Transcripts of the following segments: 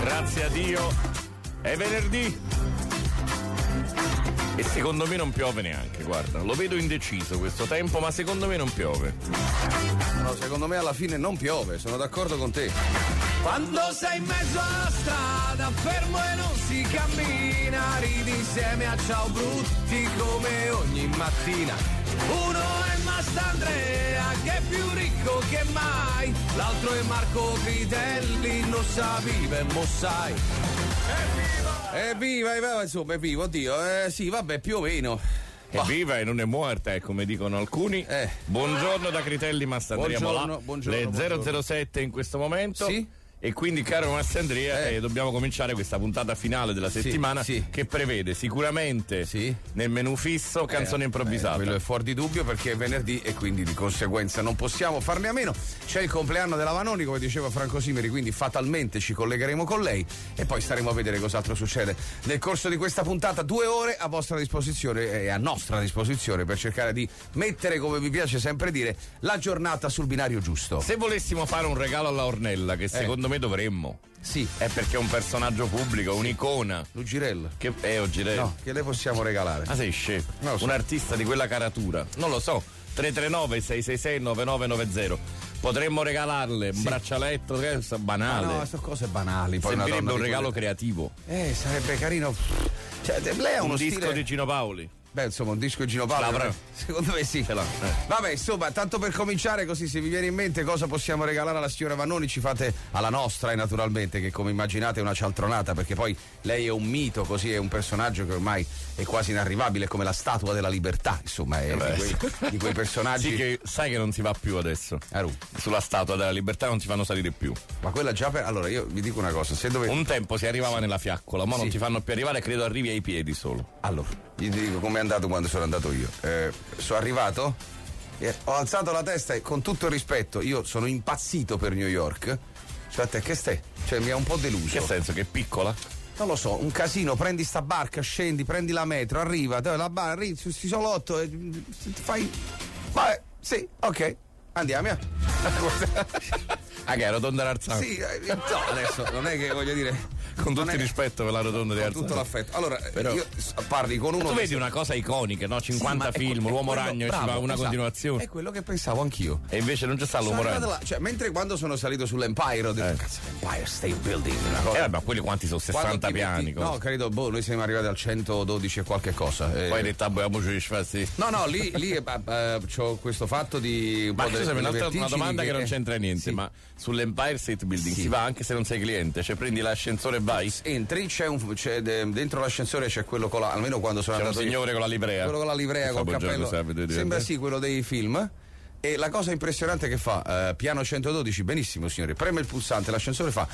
Grazie a Dio. È venerdì. E secondo me non piove neanche, guarda. Lo vedo indeciso questo tempo, ma secondo me non piove. No, secondo me alla fine non piove, sono d'accordo con te. Quando sei in mezzo alla strada, fermo e non si cammina, ridi insieme a ciao brutti come ogni mattina. Uno è Mastandrea che è più ricco che mai, l'altro è Marco Critelli, non sa vive, mo sai. Evviva, insomma, è vivo, oddio, sì, vabbè, più o meno. È viva e non è morta, come dicono alcuni. Buongiorno da Critelli Mastandrea. Buongiorno. Le 007 in questo momento. Sì? E quindi, caro Mastandrea, dobbiamo cominciare questa puntata finale della settimana che prevede sicuramente nel menù fisso canzone improvvisata. Quello è fuori di dubbio perché è venerdì e quindi di conseguenza non possiamo farne a meno. C'è il compleanno della Vanoni, come diceva Franco Simeri, quindi fatalmente ci collegheremo con lei e poi staremo a vedere cos'altro succede nel corso di questa puntata. 2 ore a vostra disposizione e a nostra disposizione per cercare di mettere, come vi piace sempre dire, la giornata sul binario giusto. Se volessimo fare un regalo alla Ornella, che secondo me dovremmo. Sì. È perché è un personaggio pubblico, un'icona. Lugirella. Che è Ogirella? No, che le possiamo regalare? Ah, sei scemo. Non lo so. Un artista di quella caratura. Non lo so. 339-666-9990. Potremmo regalarle un braccialetto, che è banale. No, sono cose banali. Poi servirebbe un regalo quelle... creativo. Sarebbe carino. Cioè, lei ha un uno disco stile... di Gino Paoli. Beh, insomma, un disco di Gino Paoli. Secondo me sì. Vabbè, insomma, tanto per cominciare, così se vi viene in mente cosa possiamo regalare alla signora Vannoni, ci fate alla nostra, e naturalmente, che come immaginate è una cialtronata, perché poi lei è un mito, così è un personaggio che ormai è quasi inarrivabile, come la Statua della Libertà, insomma, è di quei personaggi. Sì, che sai che non si va più adesso. Sulla Statua della Libertà non ti fanno salire più. Ma quella già allora io vi dico una cosa, se dovete... Un tempo si arrivava nella fiaccola, ma non ti fanno più arrivare, credo arrivi ai piedi solo. Allora, gli dico com'è andato quando sono andato io. Sono arrivato, ho alzato la testa e con tutto il rispetto, io sono impazzito per New York. Cioè, a te che stai? Cioè, mi ha un po' deluso. Che senso? Che è piccola? Non lo so, un casino, prendi sta barca, scendi, prendi la metro, arriva, arrivi su sti solotto e fai... Vabbè, sì, ok, andiamo. Ah, che è rotonda d'Arzano? Sì, no, adesso non è che voglio dire... Con tutto il rispetto per la rotonda di Arzano. Con tutto l'affetto. Allora, però, io parli con uno... Tu vedi una cosa iconica, no? 50 film, l'Uomo Ragno, bravo, ci va una continuazione. È quello che pensavo anch'io. E invece non c'è stato l'Uomo Ragno. Cioè, mentre quando sono salito sull'Empire ho detto, cazzo, l'Empire State Building, una cosa. Ma quelli quanti sono? 60 piani? No, credo, noi siamo arrivati al 112 e qualche cosa. Poi hai detto, sì. No, lì c'ho questo fatto di... Ma una domanda che non c'entra niente, ma sull'Empire State Building si va anche se non sei cliente? Cioè prendi l'ascensore e vai? Entri, dentro l'ascensore c'è quello con almeno quando sono andato un signore con la livrea. Quello con la livrea, col cappello. Sembra sì quello dei film. E la cosa impressionante che fa, piano 112, benissimo signore, preme il pulsante, l'ascensore fa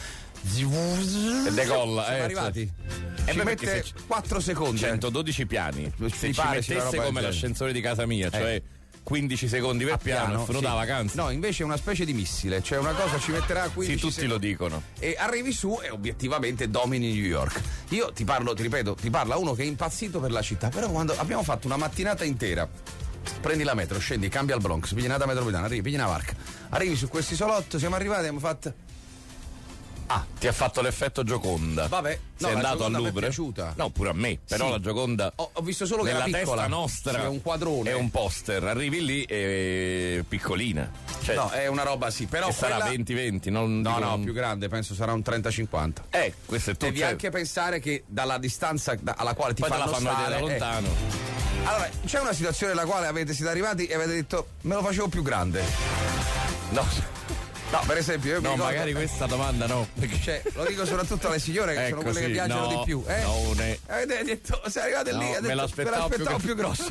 e decolla. Siamo arrivati. Ci mette 4 secondi. 112 piani. Se ci mettesse come l'ascensore di casa mia, cioè 15 secondi per piano, da vacanza. No, invece è una specie di missile, cioè una cosa ci metterà 15 tutti secondi. Lo dicono. E arrivi su e obiettivamente domini New York. Io ti ripeto, ti parla uno che è impazzito per la città, però quando abbiamo fatto una mattinata intera, prendi la metro, scendi, cambia al Bronx, pigli una metropolitana, pigli una varca, arrivi su questo isolotto, siamo arrivati e abbiamo fatto... ti ha fatto l'effetto Gioconda. Vabbè, sei andato al Louvre? Mi è piaciuta. No, pure a me, però la Gioconda ho visto solo che era piccola. Nella testa nostra è un quadrone. È un poster, arrivi lì e piccolina. Cioè, no, è una roba però che sarà 20-20, no, più grande, penso sarà un 30-50. Questo è tutto. Devi anche pensare che dalla distanza alla quale ti poi fanno te la fanno stare, da lontano. Allora, c'è una situazione nella quale siete arrivati e avete detto me lo facevo più grande. No, per esempio, io mi ricordo, magari questa domanda no. Cioè, lo dico soprattutto alle signore che sono quelle che piacciono di più. Avete detto, sei arrivate lì, me l'aspettavo più grosso.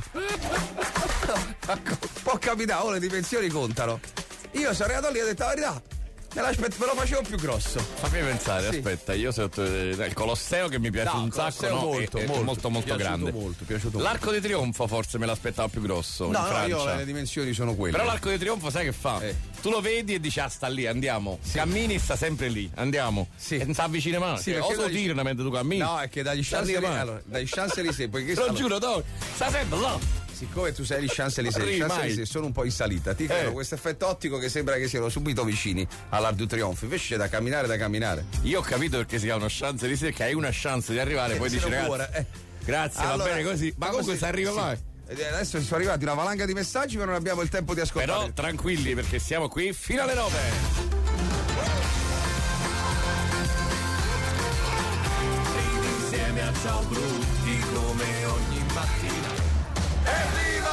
Può capitare, le dimensioni contano. Io sono arrivato lì e ho detto la verità. Me lo facevo più grosso. Fammi pensare, aspetta, io sotto il Colosseo che mi piace un sacco, molto grande. Piaciuto L'Arco di Trionfo forse me l'aspettava più grosso. No, io le dimensioni sono quelle. Però l'Arco di Trionfo sai che fa? Tu lo vedi e dici sta lì, andiamo. Cammini, sta sempre lì, andiamo. E non si avvicina mai. O lo tirano mentre tu cammini. No, è che dagli Champs-Élysées, poiché te lo giuro, sta sempre là. siccome tu sei gli Champs-Élysées sono un po' in salita, ti creano questo effetto ottico che sembra che siano subito vicini all'Arc du Triomphe, invece c'è da camminare. Io ho capito perché si chiamano Champs-Élysées, che hai una chance di arrivare, poi dici ragazzi, grazie, allora, va bene così, ma comunque si arriva mai. Adesso sono arrivati una valanga di messaggi, ma non abbiamo il tempo di ascoltare. Però tranquilli, perché siamo qui fino alle 9. Insieme a Ciao Brutti come ogni mattina. Evviva!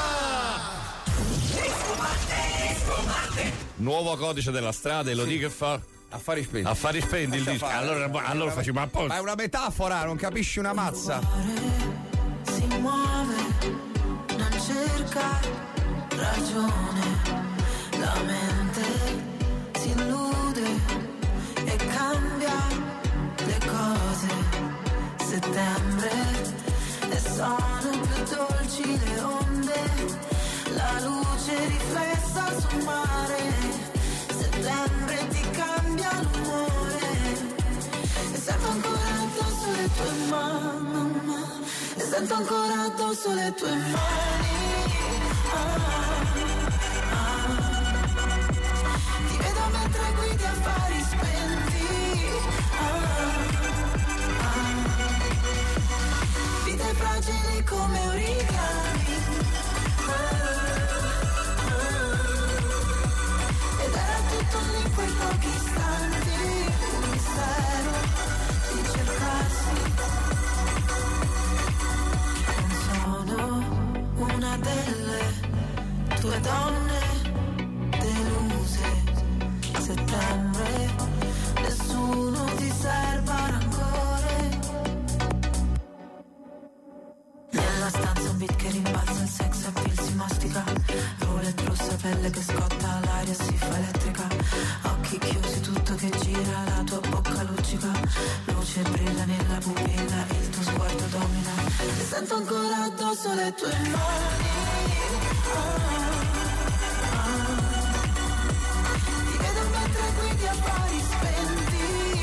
Nuovo codice della strada, e lo dico che fa? Affari spendi. Affari spendi il disco. Allora facciamo apposta. Ma è una metafora, non capisci una mazza. Si muove, non cerca ragione, la mente si illude e cambia le cose. Settembre e sono più dolci le onde, la luce riflessa sul mare. Settembre ti cambia l'umore e sento ancora addosso le tue mani, e sento ancora addosso le tue mani. Ti vedo mentre guidi affari spenti. Vite fragili come origami. Ed era tutto lì in quei pochi istanti, un mistero di cercarsi. Non sono una delle tue donne deluse. Settembre, nessuno ti serba rancore. Nella stanza un beat che rimbalza, il sex appeal si mastica. Roulette rossa, pelle che scotta, l'aria si fa elettrica. Occhi chiusi, tutto che gira, la tua bocca luccica. Luce brilla nella pupilla, il tuo sguardo domina. E sento ancora addosso le tue mani. Ti vedo mentre guidi affari spenti.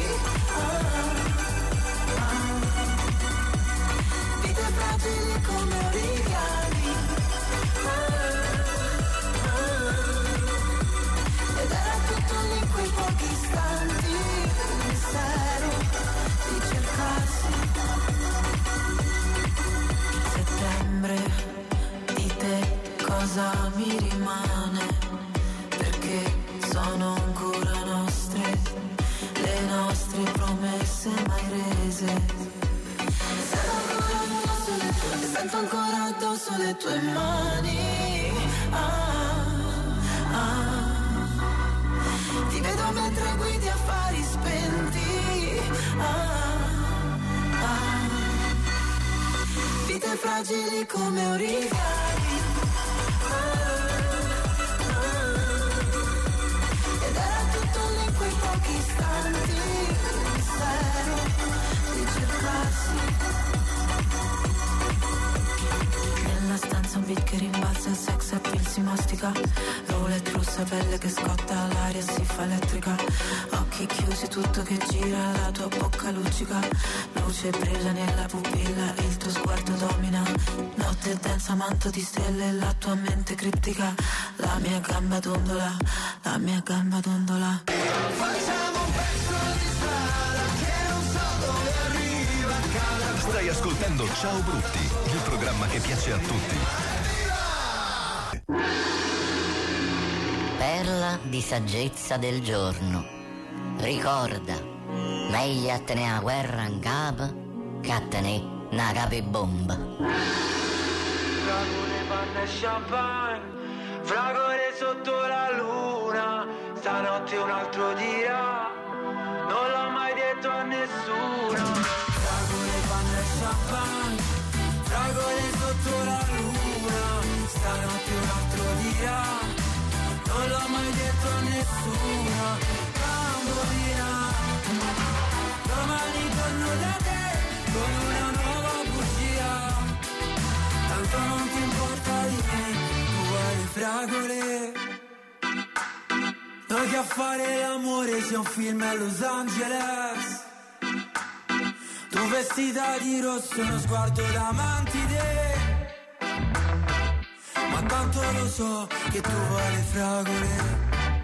Vite fragili come origami. Ed era tutto lì in quei pochi istanti, il mistero di cercarsi. Settembre, di te cosa mi rimane? Perché sono ancora nostre, le nostre promesse mai rese. Sento ancora addosso le tue mani. Ti vedo mentre guidi affari spenti. Vite fragili come origami. Ed era tutto lì in quei pochi istanti, il mistero di cercarsi. Nella stanza un beat che rimbalza, il sex appeal si mastica. Roulette rossa, pelle che scotta, l'aria si fa elettrica. Occhi chiusi, tutto che gira, la tua bocca luccica. Luce brilla nella pupilla, il tuo sguardo domina. Notte densa, manto di stelle, la tua mente criptica. La mia gamba dondola, la mia gamba dondola. Facciamo un pezzo di strada che non so dove arriva. Stai ascoltando Ciao Brutti, il programma che piace a tutti. Perla di saggezza del giorno. Ricorda, meglio a tenere la guerra in capo che a tenere una capibomba. Fragole, panna e champagne, fragole sotto la luna. Stanotte un altro dirà, non l'ho mai detto a nessuno. Fragole, panna e champagne, fragole sotto la luna. Stanotte un altro dirà, non l'ho mai detto a nessuno. Bambolina, domani torno da te con una nuova bugia. Tanto non ti importa di me, tu vuoi le fragole. Noi che a fare l'amore sia un film a Los Angeles. Tu vestita di rosso, uno sguardo da mantide. tanto lo so che tu vuoi le fragole.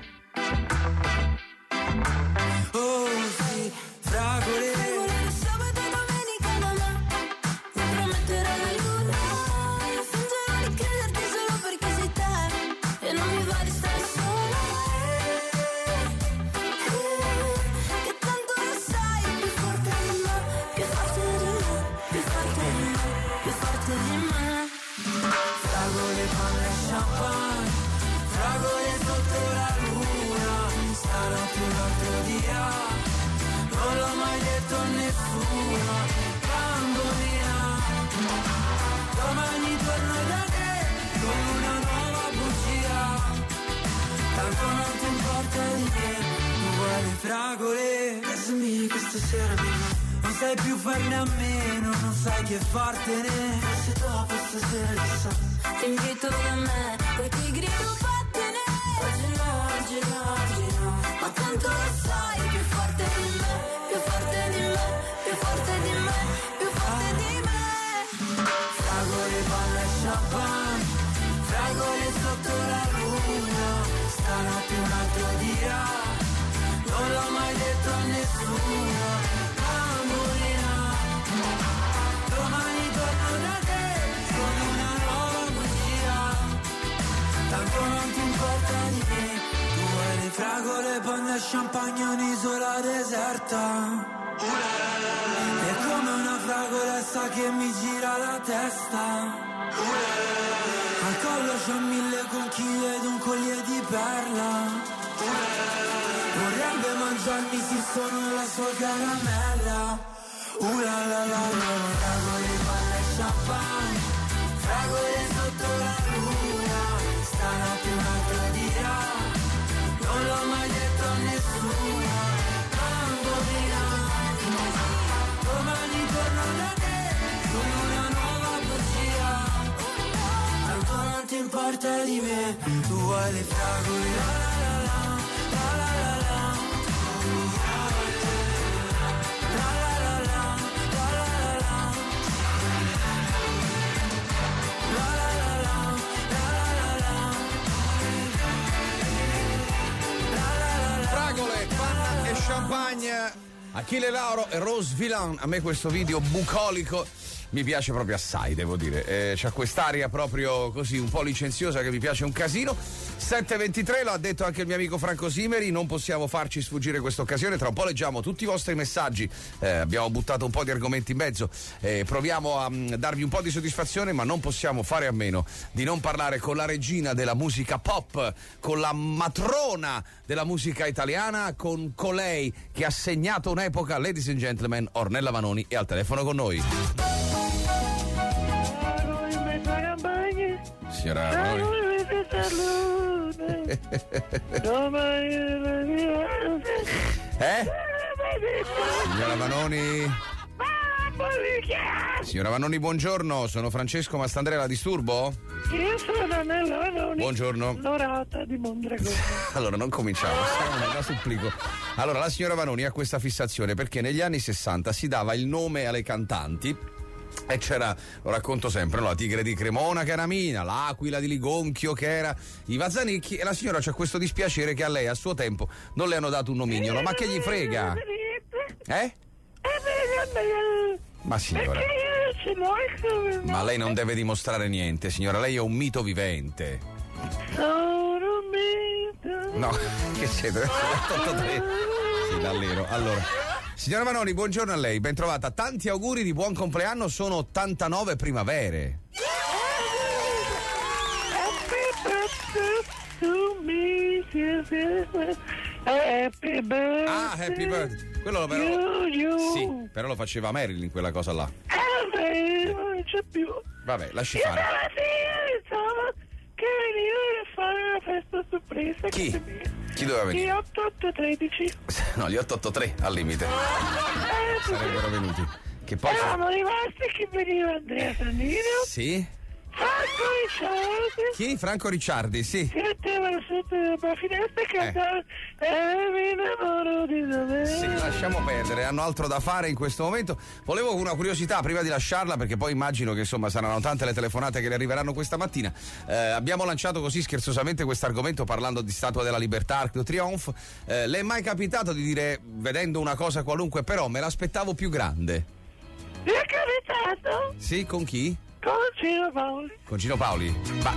Oh sì, fragole. Fragole sabato e domenica da me. Mi prometterai la luna. Io fingerò di crederti solo perché sei te. E non mi va di stare sola. Che tanto lo sai, più forte di me. Più forte di me, più forte di me, più forte di me. Fragole, panna e champagne. Fragole sotto la luna. Stanotte un altro dia. Non l'ho mai detto a nessuno. Bambina. Domani torno da te con una nuova bugia. Tanto non ti importa di me. Tu vuoi le fragole. Casa mia questa sera non sai più farne a meno. Non sai che fartene. Forse dopo stasera chissà. Ti invito da me, poi ti grido vattene. Oggi no, oggi no, oggi no. Ma tanto lo sai, più forte di me, più forte di me, più forte di me, più forte di me. Fragole, palla e champagne. Fragole sotto la luna. Stanotte un altro dia. Non l'ho mai detto a nessuno. Bambina. Domani torno da te con una nuova bugia. Tanto non ti importa di me. Tu vuoi le fragole, panna e champagne, un'isola deserta. È come una fragolessa che mi gira la testa. Al collo c'ho 1000 conchiglie ed un collier di perla. Vorrebbe mangiarmi se sono la sua caramella. La la la la. Fragole, panna e champagne. Fragole sotto la luna. Stanotte un altro dia. Non l'ho mai detto a nessuno. Bambina. Domani torno da te con una nuova bugia. Tanto non ti importa di me. Tu vuoi le fragole. La la la la. La la la la. La la la la. La la la la. La la la la. La la la la. Fragole, panna e champagne. Achille Lauro e Rose Villain. A me questo video bucolico mi piace proprio assai, devo dire. C'ha quest'aria proprio così un po' licenziosa che mi piace un casino. 7:23, lo ha detto anche il mio amico Franco Simeri, non possiamo farci sfuggire questa occasione. Tra un po' leggiamo tutti i vostri messaggi, abbiamo buttato un po' di argomenti in mezzo, proviamo a darvi un po' di soddisfazione, ma non possiamo fare a meno di non parlare con la regina della musica pop, con la matrona della musica italiana, con colei che ha segnato un'epoca. Ladies and gentlemen, Ornella Vanoni è al telefono con noi. Signora Vanoni. Signora Vanoni. Signora Vanoni, buongiorno, sono Francesco Mastandrea, la disturbo? Io sono Ornella Vanoni. Buongiorno. Dorata di Mondragone. Allora, non cominciamo, la supplico. Allora, la signora Vanoni ha questa fissazione perché negli anni 60 si dava il nome alle cantanti. E c'era, lo racconto sempre, no? La Tigre di Cremona che era Mina, l'Aquila di Ligonchio che era Iva Zanicchi, e la signora c'ha questo dispiacere che a lei a suo tempo non le hanno dato un nomignolo, ma che gli frega? Ma signora, ma lei non deve dimostrare niente, signora, lei è un mito vivente. Sono un mito. No, che siete? 883. Sì, dall'ero. Allora, signora Vanoni, buongiorno a lei, ben trovata. Tanti auguri di buon compleanno, sono 89 primavere. Happy birthday. Ah, happy birthday. Quello però. Sì, però lo faceva Marilyn quella cosa là. Non c'è più. Vabbè, lasci Io fare. pensavo che veniva a fare una festa sorpresa. Chi? Chi doveva venire? Gli 8813. No, gli 883 al limite. Sarebbero venuti. Che poi. Eravamo rimasti che veniva Andrea Sannino. Sì? Franco Ricciardi. Chi? Franco Ricciardi, sì. Si metteva sotto la finestra e cantava mi innamoro di Sì, lasciamo perdere, hanno altro da fare in questo momento. Volevo una curiosità prima di lasciarla, perché poi immagino che insomma saranno tante le telefonate che le arriveranno questa mattina. Abbiamo lanciato così scherzosamente questo argomento parlando di Statua della Libertà, Arc de Triomphe. Le è mai capitato di dire, vedendo una cosa qualunque, però me l'aspettavo più grande? Mi è capitato? Sì, con chi? Con Gino Paoli. Con Gino Paoli? Ma...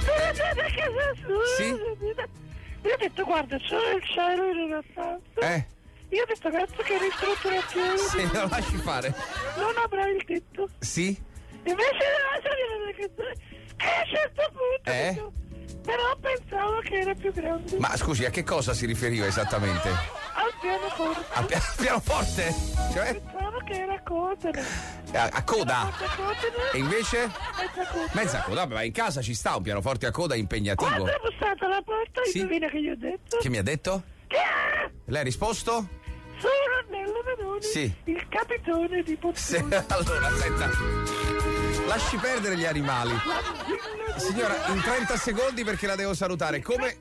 Sì? Mi ha detto, guarda, c'è il cielo in una stanza. Io ho detto, cazzo, che ristrutturazione. Sì, lo lasci fare. Non avrai il tetto. Sì? Invece della salire delle canzoni, che a un certo punto però pensavo che era più grande. Ma scusi, a che cosa si riferiva esattamente? Al pianoforte. Al pianoforte? Cioè? Pensavo che era coda. A coda? E invece? Mezza coda. Mezza coda, ma in casa ci sta un pianoforte a coda impegnativo. Quando ho bussato alla porta, indovina che gli ho detto? Che mi ha detto? Lei ha risposto? Sono Nello Vanoni, sì. Il capitone di Pozzuoli. Allora, senta, lasci perdere gli animali. Signora, in 30 secondi perché la devo salutare. Come?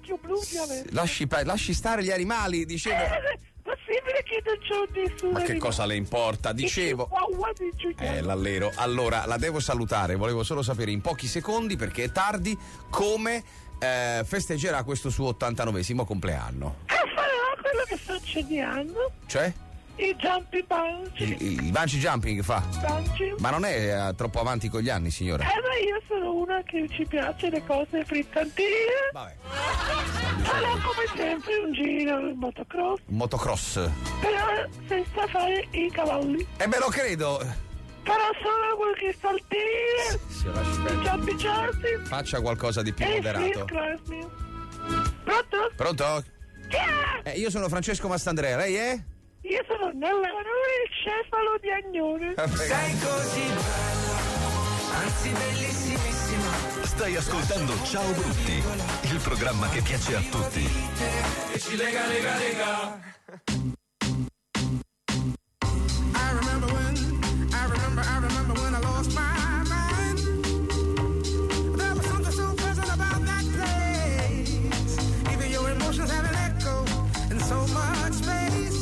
Lasci stare gli animali, dicevo. Possibile che non c'ho nessuno. Ma che cosa le importa? Dicevo. L'allero. Allora, la devo salutare. Volevo solo sapere in pochi secondi, perché è tardi, come festeggerà questo suo 89esimo compleanno. Farò quello che sto insegnando. Cioè? Il jumping bungee. Il bungee jumping fa? Bungee. Ma non è troppo avanti con gli anni, signora? Ma io sono una che ci piace le cose frittantine. Vabbè. Farò come sempre un giro in motocross. Motocross. Però senza fare i cavalli. Me lo credo. Farò solo qualche saltino. Jumping jumping. Faccia qualcosa di più moderato. Pronto? Pronto? Io sono Francesco Mastandrea, lei è? Io sono Nella Vanoni, il cefalo di Agnone. Sei così bella, anzi bellissimissima. Stai ascoltando Ciao Brutti, il programma che piace a tutti. E ci lega. I remember when I lost my mind. There was something so pleasant about that place. Even your emotions have an echo in so much space.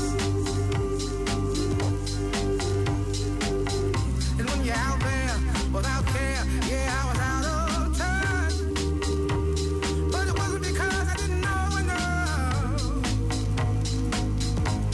And when you're out there without care, yeah, I was out of touch. But it wasn't because I didn't know enough.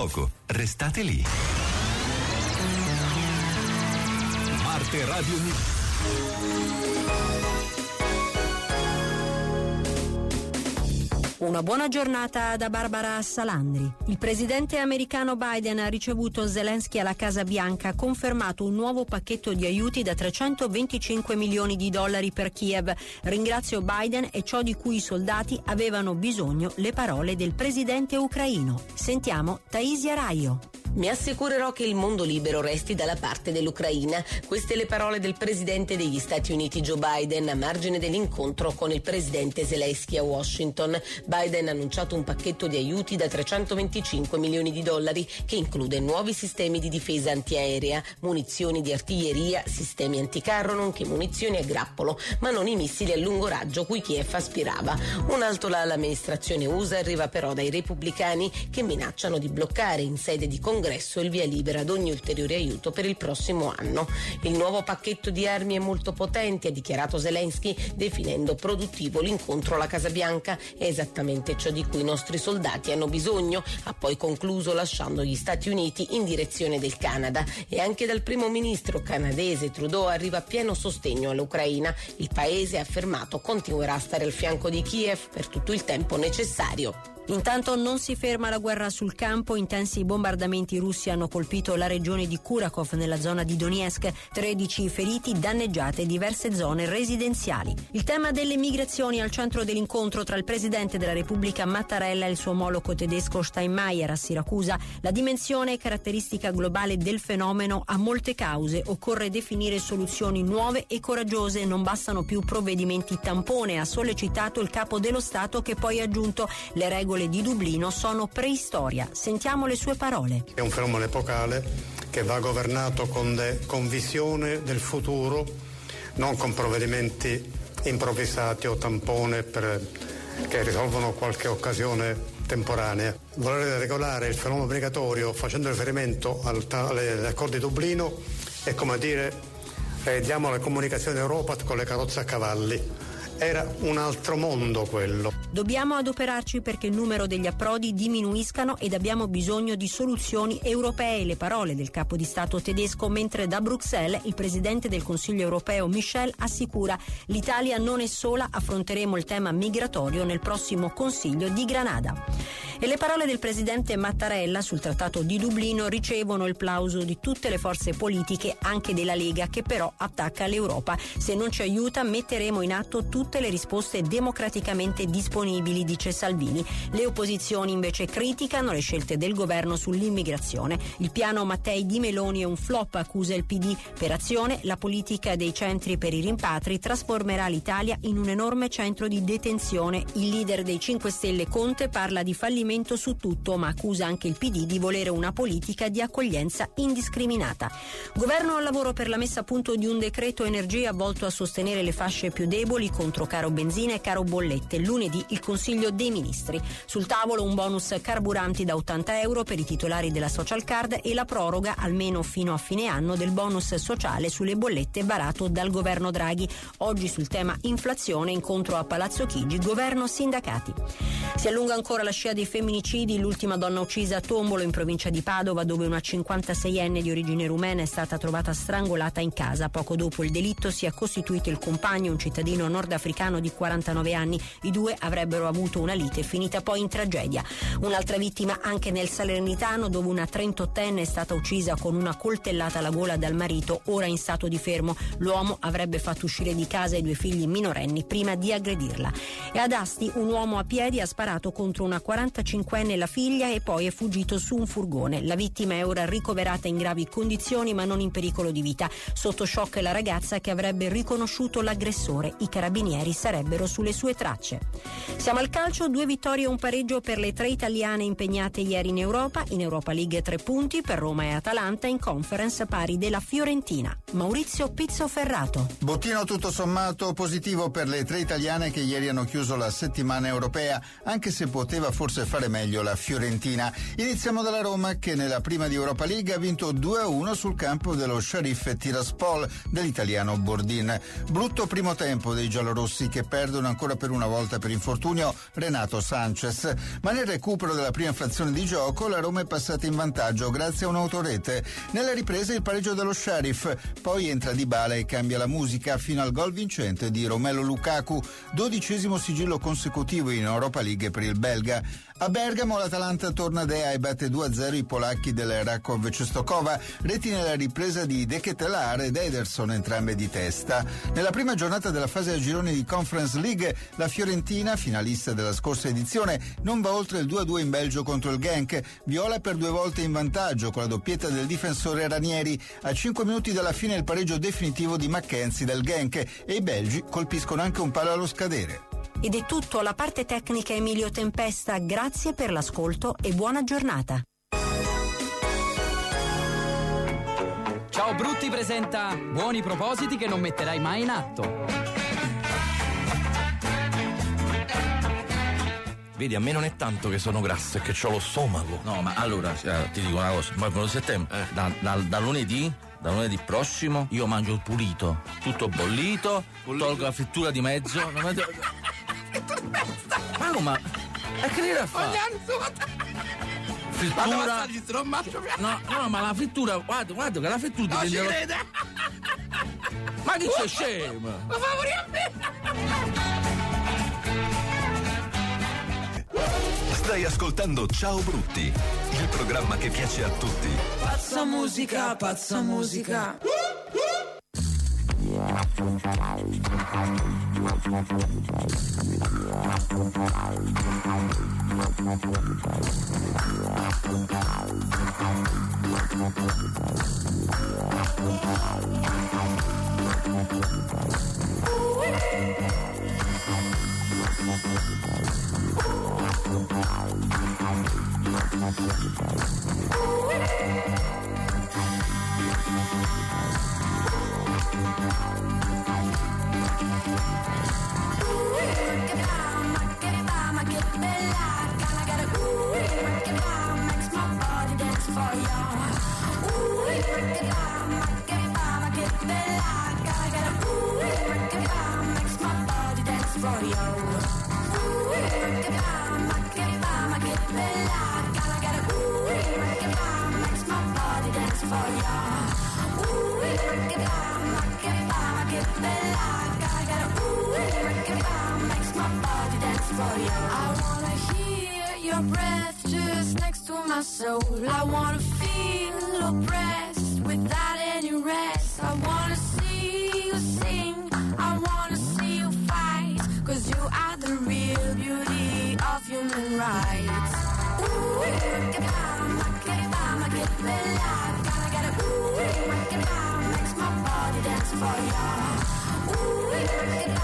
poco. Restate lì. Marte Radio Una buona giornata da Barbara Salandri. Il presidente americano Biden ha ricevuto Zelensky alla Casa Bianca, ha confermato un nuovo pacchetto di aiuti da $325 milioni per Kiev. Ringrazio Biden e ciò di cui i soldati avevano bisogno, le parole del presidente ucraino. Sentiamo Taisia Raio. Mi assicurerò che il mondo libero resti dalla parte dell'Ucraina. Queste le parole del presidente degli Stati Uniti Joe Biden a margine dell'incontro con il presidente Zelensky a Washington. Biden ha annunciato un pacchetto di aiuti da $325 milioni che include nuovi sistemi di difesa antiaerea, munizioni di artiglieria, sistemi anticarro nonché munizioni a grappolo, ma non i missili a lungo raggio cui Kiev aspirava. Un alto là all'amministrazione USA arriva però dai repubblicani che minacciano di bloccare in sede di Congresso il via libera ad ogni ulteriore aiuto per il prossimo anno. Il nuovo pacchetto di armi è molto potente, ha dichiarato Zelensky, definendo produttivo l'incontro alla Casa Bianca. È esattamente ciò di cui i nostri soldati hanno bisogno, ha poi concluso lasciando gli Stati Uniti in direzione del Canada. E anche dal primo ministro canadese Trudeau arriva pieno sostegno all'Ucraina. Il paese, ha affermato, continuerà a stare al fianco di Kiev per tutto il tempo necessario. Intanto non si ferma la guerra sul campo, intensi bombardamenti russi hanno colpito la regione di Kurakhov nella zona di Donetsk, 13 feriti, danneggiate diverse zone residenziali. Il tema delle migrazioni al centro dell'incontro tra il presidente della Repubblica Mattarella e il suo omologo tedesco Steinmeier a Siracusa. La dimensione e caratteristica globale del fenomeno ha molte cause, occorre definire soluzioni nuove e coraggiose, non bastano più provvedimenti tampone, ha sollecitato il capo dello Stato, che poi ha aggiunto: le regole di Dublino sono preistoria. Sentiamo le sue parole. È un fenomeno epocale che va governato con visione del futuro, non con provvedimenti improvvisati o tampone che risolvono qualche occasione temporanea. Voler regolare il fenomeno migratorio facendo riferimento agli accordi di Dublino è come dire diamo la comunicazione Europa con le carrozze a cavalli. Era un altro mondo quello. Dobbiamo adoperarci perché il numero degli approdi diminuiscano ed abbiamo bisogno di soluzioni europee, le parole del capo di Stato tedesco, mentre da Bruxelles il presidente del Consiglio europeo Michel assicura: l'Italia non è sola, affronteremo il tema migratorio nel prossimo Consiglio di Granada. E le parole del presidente Mattarella sul trattato di Dublino ricevono il plauso di tutte le forze politiche, anche della Lega, che però attacca l'Europa. Se non ci aiuta metteremo in atto tutte le risposte democraticamente disponibili, dice Salvini. Le opposizioni invece criticano le scelte del governo sull'immigrazione. Il piano Mattei di Meloni è un flop, accusa il PD. Per Azione, la politica dei centri per i rimpatri trasformerà l'Italia in un enorme centro di detenzione. Il leader dei 5 Stelle Conte parla di fallimento su tutto, ma accusa anche il PD di volere una politica di accoglienza indiscriminata. Governo al lavoro per la messa a punto di un decreto energia volto a sostenere le fasce più deboli contro caro benzina e caro bollette. Lunedì il Consiglio dei Ministri. Sul tavolo un bonus carburanti da €80 per i titolari della social card e la proroga, almeno fino a fine anno, del bonus sociale sulle bollette varato dal governo Draghi. Oggi sul tema inflazione, incontro a Palazzo Chigi, governo sindacati. Si allunga ancora la scia dei femminicidi, l'ultima donna uccisa a Tombolo in provincia di Padova, dove una 56enne di origine rumena è stata trovata strangolata in casa. Poco dopo il delitto si è costituito il compagno, un cittadino nordafricano di 49 anni. I due avrebbero avuto una lite finita poi in tragedia. Un'altra vittima anche nel Salernitano, dove una 38enne è stata uccisa con una coltellata alla gola dal marito, ora in stato di fermo. L'uomo avrebbe fatto uscire di casa i 2 figli minorenni prima di aggredirla. E ad Asti un uomo a piedi ha sparato contro una 45enne e la figlia e poi è fuggito su un furgone. La vittima è ora ricoverata in gravi condizioni ma non in pericolo di vita. Sotto shock la ragazza, che avrebbe riconosciuto l'aggressore. I carabinieri sarebbero sulle sue tracce. Siamo al calcio, 2 vittorie e un pareggio per le 3 italiane impegnate ieri in Europa. In Europa League 3 punti per Roma e Atalanta, in Conference pari della Fiorentina. Maurizio Pizzoferrato. Bottino tutto sommato positivo per le 3 italiane che ieri hanno chiuso la settimana europea, anche se poteva forse fare meglio la Fiorentina. Iniziamo dalla Roma, che nella prima di Europa League ha vinto 2-1 sul campo dello Sheriff Tiraspol dell'italiano Bordin. Brutto primo tempo dei giallorossi, che perdono ancora per una volta per infortunio Renato Sanchez, ma nel recupero della prima frazione di gioco la Roma è passata in vantaggio grazie a un'autorete. Nella ripresa il pareggio dello Sheriff, poi entra Dybala e cambia la musica fino al gol vincente di Romelu Lukaku, 12° sigillo consecutivo in Europa League per il belga. A Bergamo l'Atalanta torna dea e batte 2-0 i polacchi del Rakov Czestochowa, reti nella ripresa di De Ketelaere ed Ederson, entrambe di testa. Nella prima giornata della fase a gironi di Conference League, la Fiorentina, finalista della scorsa edizione, non va oltre il 2-2 in Belgio contro il Genk, viola per 2 volte in vantaggio con la doppietta del difensore Ranieri. A 5 minuti dalla fine il pareggio definitivo di Mackenzie del Genk e i belgi colpiscono anche un palo allo scadere. Ed è tutto, alla parte tecnica Emilio Tempesta, grazie per l'ascolto e buona giornata. Ciao Brutti presenta Buoni propositi che non metterai mai in atto. Vedi, a me non è tanto che sono grasso, è che c'ho lo stomaco. No, ma allora, ti dico una cosa, ma per settembre, da lunedì prossimo io mangio il pulito, tutto bollito, tolgo la frittura di mezzo. Ma che devi fare? Frittura. No, ma la frittura, guarda che la frittura non ti ci crede. Ma che c'è scemo? Ma favori a me. Stai ascoltando Ciao Brutti, il programma che piace a tutti. Pazza musica, pazza musica. Soul. I wanna feel oppressed without any rest. I wanna see you sing, I wanna see you fight, 'cause you are the real beauty of human rights. Ooh, make it bella, gotta get a ooh, makes my body dance for ya. Ooh, make it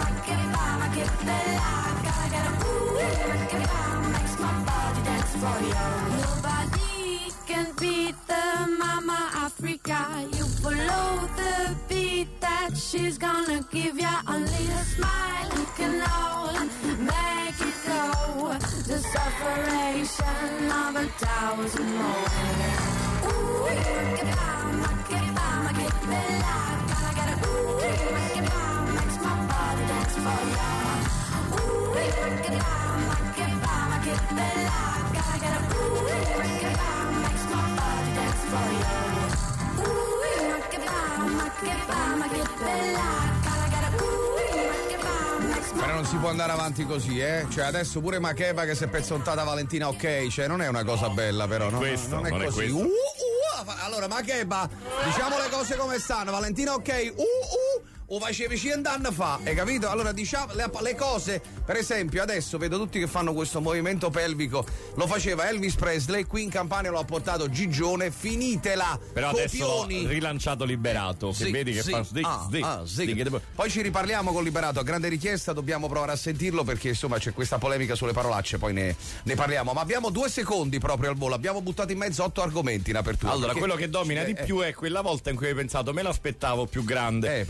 bella, gotta get a ooh, makes my body dance for ya. Nobody can beat the Mama Africa. You follow the beat that she's gonna give ya. Only a smile can all make it go. The separation of 1,000 more. Ooh, make it bella. Gotta get a ooh, makes my body dance for ya. Ooh, make it bella. Gotta get a ooh, makes my body dance for ya. Ooh, make it bella. Gotta get a ooh, makes my. Però non si può andare avanti così, eh? Cioè adesso pure Makeba che si è pezzontata Valentina, ok? Cioè non è una cosa bella, però, no? Questo, non è così. Allora Makeba, diciamo le cose come stanno. Valentina, ok? O facevi 100 anni fa, hai capito? Allora diciamo le cose, per esempio adesso vedo tutti che fanno questo movimento pelvico, lo faceva Elvis Presley, qui in Campania lo ha portato Gigione, finitela. Però copioni. adesso rilanciato Liberato, che vedi che fa Poi ci riparliamo con Liberato, a grande richiesta dobbiamo provare a sentirlo perché insomma c'è questa polemica sulle parolacce, poi ne parliamo, ma abbiamo 2 secondi proprio al volo, abbiamo buttato in mezzo 8 argomenti in apertura. Allora quello che domina di più è quella volta in cui hai pensato me l'aspettavo più grande, pensavo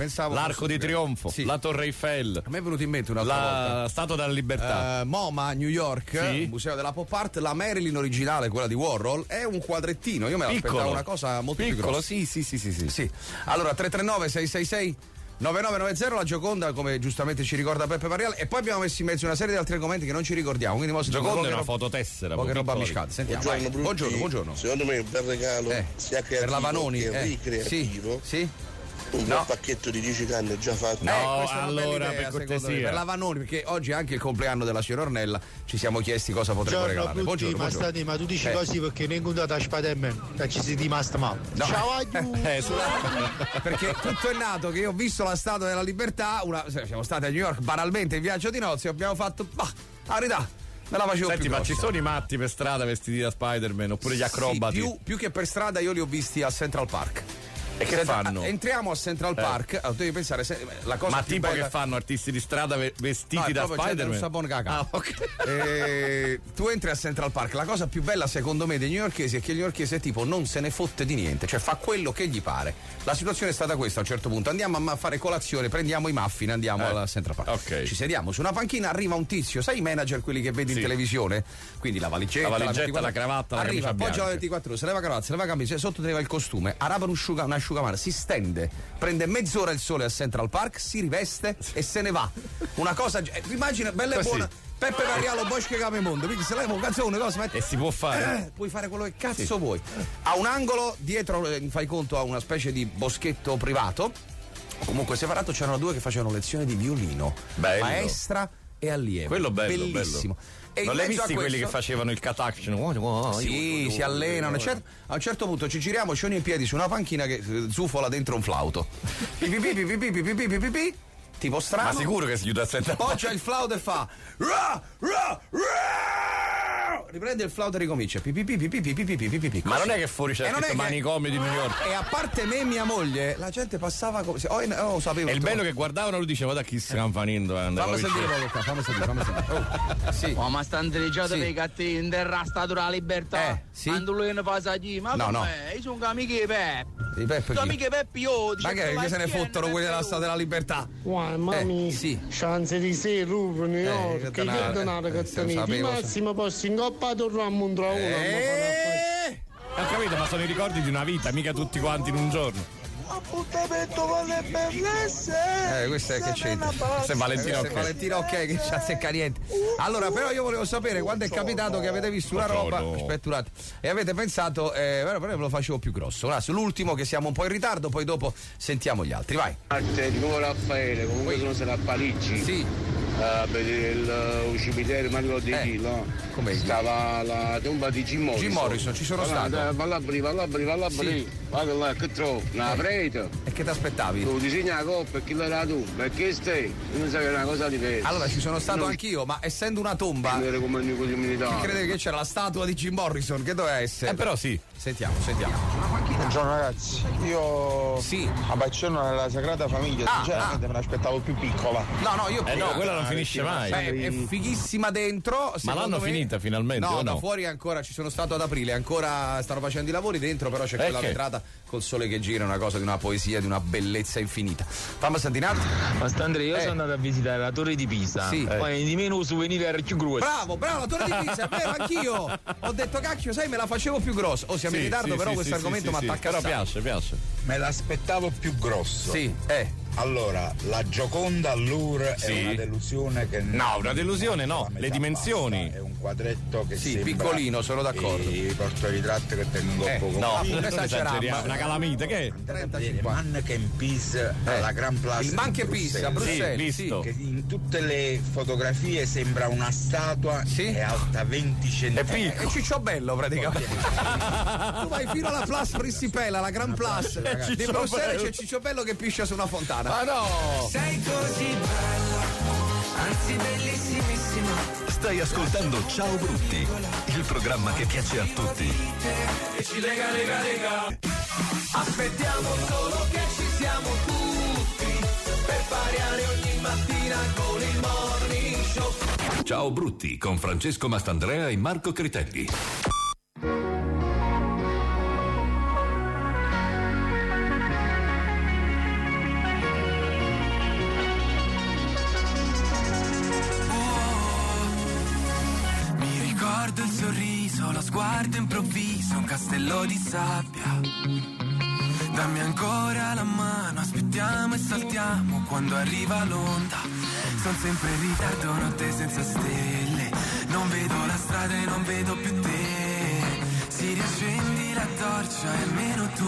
l'Arco di Trionfo, la Torre Eiffel. A me è venuto in mente un'altra volta la Statua della Libertà. MoMA, New York, il Museo della Pop Art, la Marilyn originale, quella di Warhol, è un quadrettino. Io me l'aspettavo una cosa molto più grossa. Sì. Allora 339 666 9990, la Gioconda, come giustamente ci ricorda Peppe Mariale, e poi abbiamo messo in mezzo una serie di altri argomenti che non ci ricordiamo. Quindi Gioconda è una fototessera. Poche roba miscata. Sentiamo. Buongiorno. Secondo me il bel regalo sia creativo per la Vanoni che ricreativo. Sì. Un bel pacchetto di 10 canne già fatto. No, allora per cortesia. Per la Vanoni, perché oggi è anche il compleanno della signora Ornella, ci siamo chiesti cosa potremmo regalare. Buongiorno. Ma tu dici così perché non contate a Spider-Man, ci sei rimasto male. No. Ciao perché tutto è nato che io ho visto la Statua della Libertà, siamo stati a New York banalmente in viaggio di nozze e abbiamo fatto, la verità, me la facevo. Senti, più ma grossa. ci sono i matti per strada vestiti da Spider-Man oppure gli acrobati? Sì, più che per strada io li ho visti a Central Park. E che fanno? Entriamo a Central Park, devi pensare la cosa ma più tipo bella... che fanno artisti di strada vestiti da Spider-Man? Un sapone caca. Tu entri a Central Park, la cosa più bella secondo me dei newyorkesi è che il newyorkese tipo non se ne fotte di niente, cioè fa quello che gli pare. La situazione è stata questa a un certo punto: andiamo a fare colazione, prendiamo i muffin, andiamo alla Central Park. Okay. Ci sediamo su una panchina, arriva un tizio, sai i manager quelli che vedi in televisione? Quindi la valigetta, la cravatta, arriva, la appoggia la 24 ore, se leva cravatta, se leva camicia, sotto teneva il costume, araba un asciugamano, si stende, prende mezz'ora il sole a Central Park, si riveste e se ne va. Una cosa, immagina, bella e buona. Peppe Marialo, Bosche Camemondo, quindi se leva un canzone, cosa mette? E si può fare. Puoi fare quello che cazzo vuoi. A un angolo, dietro, fai conto, a una specie di boschetto privato, comunque separato, c'erano due che facevano lezioni di violino. Bello. Maestra e allievo. Quello bellissimo. Bello. E non l'hai visti quelli che facevano il cat action? Sì, si allenano, eccetera. A un certo punto ci giriamo, ci sono in piedi su una panchina che zufola dentro un flauto. Tipo strano. Ma sicuro che si chiude a Central Park? Poggia il flauto e fa riprende il flauto e ricomincia. Ma non è che fuori c'è scritto manicomio di New York? E a parte me e mia moglie, la gente passava come se sapevo. E il bello che guardavano lui diceva: da chi stiamo fanendo? Fammi sentire poco qua, fammi sentire. Sì. Ma stanno dirigiando per catti in terra Statua della Libertà. Sì. Quando lui ne passa allì, ma no. Io sono amiche Peppi. I Peppi. Sono amiche Peppi, io. Ma che se ne fottono quelli della Statua della Libertà? Mami, sì. Chance di sé, Rufo, New York, che io donato di massimo posso ingoppato a Mondra ho capito, ma sono i ricordi di una vita, mica tutti quanti in un giorno. Appuntamento con le bellezze. Questo è che c'entra. Questo è Valentino Ok. Valentino Ok che ci azzecca niente. Allora, però io volevo sapere quando è capitato che avete visto una roba. Aspetta un attimo. E avete pensato, però ve lo facevo più grosso. Adesso l'ultimo che siamo un po' in ritardo, poi dopo sentiamo gli altri. Vai. Di nuovo Raffaele, comunque sono stato a Parigi. Sì. A vedere il cimitero Mario De Chilo. Come stava la tomba di Jim Morrison. Jim Morrison, ci sono stato. Va là, guarda là, che trovo? Una prete. E che ti aspettavi? Tu disegna la coppa e chi l'era tu? Perché stai? Io non sapevo una cosa diversa. Allora ci sono stato anch'io, ma essendo una tomba. Chi crede che c'era la statua di Jim Morrison? Che doveva essere? Però sì. Sentiamo. Buongiorno ragazzi, io a Barcellona nella Sagrada Famiglia sinceramente me l'aspettavo più piccola. No, io no, quella non finisce mai. È fighissima dentro. Ma l'hanno finita finalmente? No, da fuori ancora ci sono stato ad aprile, ancora stanno facendo i lavori, dentro però c'è quella vetrata col sole che gira, una cosa di una poesia, di una bellezza infinita. Fammi sentire. Mastandrea, io sono andato a visitare la Torre di Pisa. Poi di meno souvenir era più grosso. Bravo, la Torre di Pisa, è vero, anch'io. Ho detto cacchio, sai, me la facevo più grossa. Siamo in ritardo, però questo argomento mi attacca. Però piace. Me l'aspettavo più grosso. Sì. Allora, la Gioconda all'Ur è una delusione che no, una delusione no, le dimensioni. È un quadretto che sembra piccolino, sono d'accordo. I portoritratti che tengo un po' no, non esageriamo, una calamita che è Mannequin Peace alla Grand Place. Il Mannequin Peace a Bruxelles, sì, che in tutte le fotografie sembra una statua è alta 20 centimetri. È Ciccio Bello praticamente. Tu vai fino alla Place Principale, alla Grand Place di Bruxelles, c'è Ciccio Bello che piscia su una fontana. Ma no! Sei così bella, anzi bellissimissima. Stai ascoltando Ciao Brutti, il programma che piace a tutti. E ci lega. Aspettiamo solo che ci siamo tutti per variare ogni mattina con il Morning Show. Ciao Brutti con Francesco Mastandrea e Marco Critelli. solo sguardo improvviso, un castello di sabbia. Dammi ancora la mano, aspettiamo e saltiamo quando arriva l'onda. Sono sempre in ritardo, notte senza stelle. Non vedo la strada e non vedo più te. Si riaccendi la torcia e almeno tu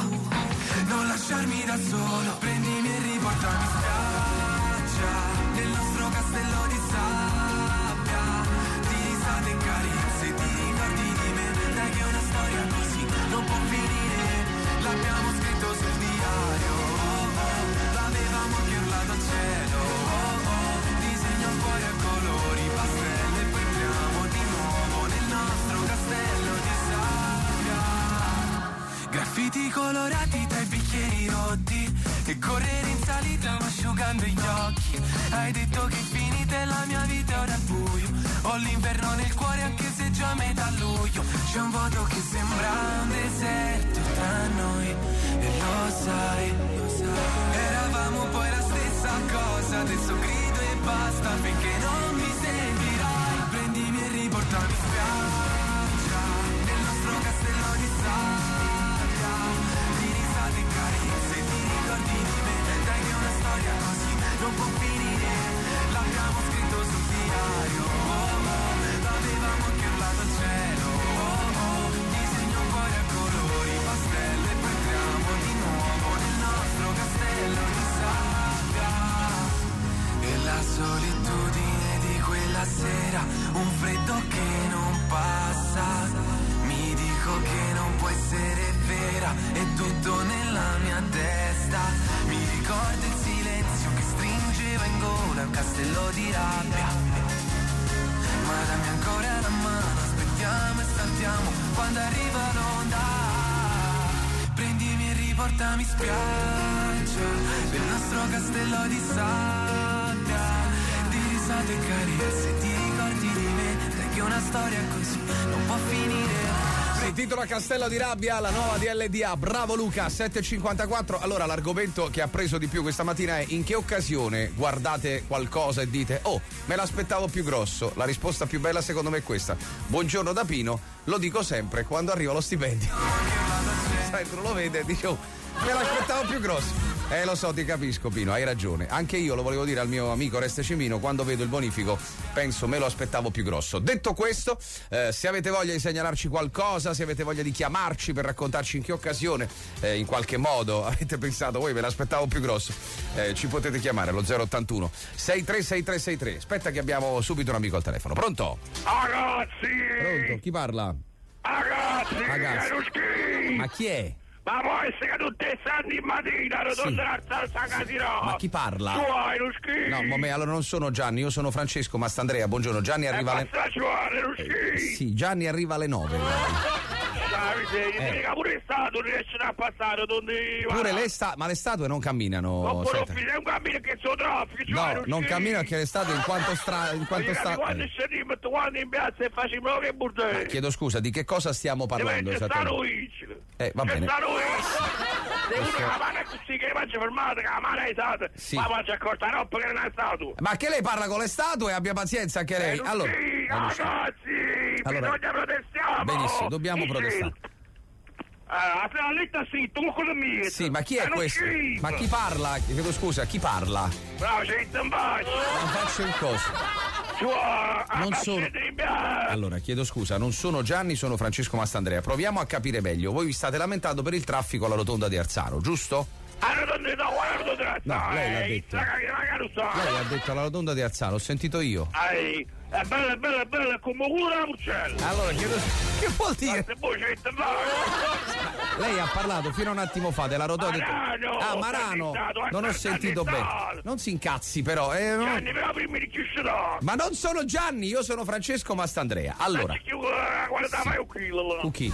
non lasciarmi da solo. Prendimi e riportami in spiaggia, nel nostro castello di sabbia. Di risate e carezze, ti ricordi di me. Dai che una storia così non può finire. L'abbiamo scritto sul diario, l'avevamo anche urlato al cielo. Disegno un cuore a colori, pastelle, poi entriamo di nuovo nel nostro castello di sabbia. Graffiti colorati tra i bicchieri rotti e correre in salita ma asciugando gli occhi. Hai detto che è finita la mia vita, ora è buio. Ho l'inverno nel cuore anche se già metà luglio. C'è un vuoto che sembra un deserto tra noi e lo sai. Eravamo poi la stessa cosa, adesso grido e basta finché non mi sentirai. Prendimi e riportami in spiaggia, nel nostro castello di sabbia. Di risate e carezze, ti ricordi di me. Dai che una storia così non può finire. L'abbiamo scritto sul diario, l'avevamo anche urlato al cielo. Disegno un cuore a colori, pastelle, poi entriamo di nuovo nel nostro castello di sabbia. E la solitudine di quella sera, un freddo che non passa. Mi dico che non può essere vera, è tutto nella mia testa. Mi ricordo il silenzio che stringeva in gola un castello di rabbia. Ma dammi ancora la mano, aspettiamo e saltiamo quando arriva l'onda. Prendimi e riportami in spiaggia, nel nostro castello di sabbia. Di risate e carezze, ti ricordi di me. Dai che una storia così non può finire. Si intitola Castello di Rabbia, la nuova DLDA. Bravo Luca, 7.54. Allora, l'argomento che ha preso di più questa mattina è: in che occasione guardate qualcosa e dite "Oh, me l'aspettavo più grosso"? La risposta più bella secondo me è questa: buongiorno da Pino, lo dico sempre quando arriva lo stipendio. Sai, tu non lo vede e dici "Oh, me l'aspettavo più grosso". Lo so, ti capisco Pino, hai ragione. Anche io lo volevo dire al mio amico Oreste Cimino, quando vedo il bonifico penso me lo aspettavo più grosso. Detto questo, se avete voglia di segnalarci qualcosa, se avete voglia di chiamarci per raccontarci in che occasione in qualche modo avete pensato voi me l'aspettavo più grosso, ci potete chiamare allo 081 636363. Aspetta che abbiamo subito un amico al telefono. Pronto? Ragazzi! Pronto? Chi parla? Ragazzi! Ma chi è? Ma può essere che tutte le santi in mattina tornerà a casino. Ma chi parla? Tu hai lo schifo. No, allora non sono Gianni, io sono Francesco Mastandrea. Buongiorno, Gianni arriva alle... Sì, Gianni arriva alle 9. Pure le statue riescono a passare pure le statue non camminano. Non cammino che sono traffici. No, non camminano perché le statue in quanto quando scendiamo tutti in piazza e facciamo che burdello. Chiedo scusa, di che cosa stiamo parlando esattamente? Va bene. La mano è così che mangia fermata, che la mano è stata. Ma mangia accorta troppo che non è stato. Ma che lei parla con le statue? Abbia pazienza anche lei. Allora, ragazzi, bisogna protestiamo. Benissimo, dobbiamo protestare. La letta sì, tu cosa mi. Sì, ma chi è questo? Ma chi parla? Chiedo scusa, chi parla? Bravo, c'è un bacio. Non faccio il coso. Non sono. Allora, chiedo scusa, non sono Gianni, sono Francesco Mastandrea. Proviamo a capire meglio. Voi vi state lamentando per il traffico alla rotonda di Arzano, giusto? No, lei l'ha detto. Lei ha detto alla rotonda di Arzano, ho sentito io. È bella come una porcella. Allora, che vuol dire? Lei ha parlato fino a un attimo fa della rotonda. Marano. Non ho sentito bene. Non si incazzi però. Ma non sono Gianni, io sono Francesco Mastandrea. Allora. Con chi?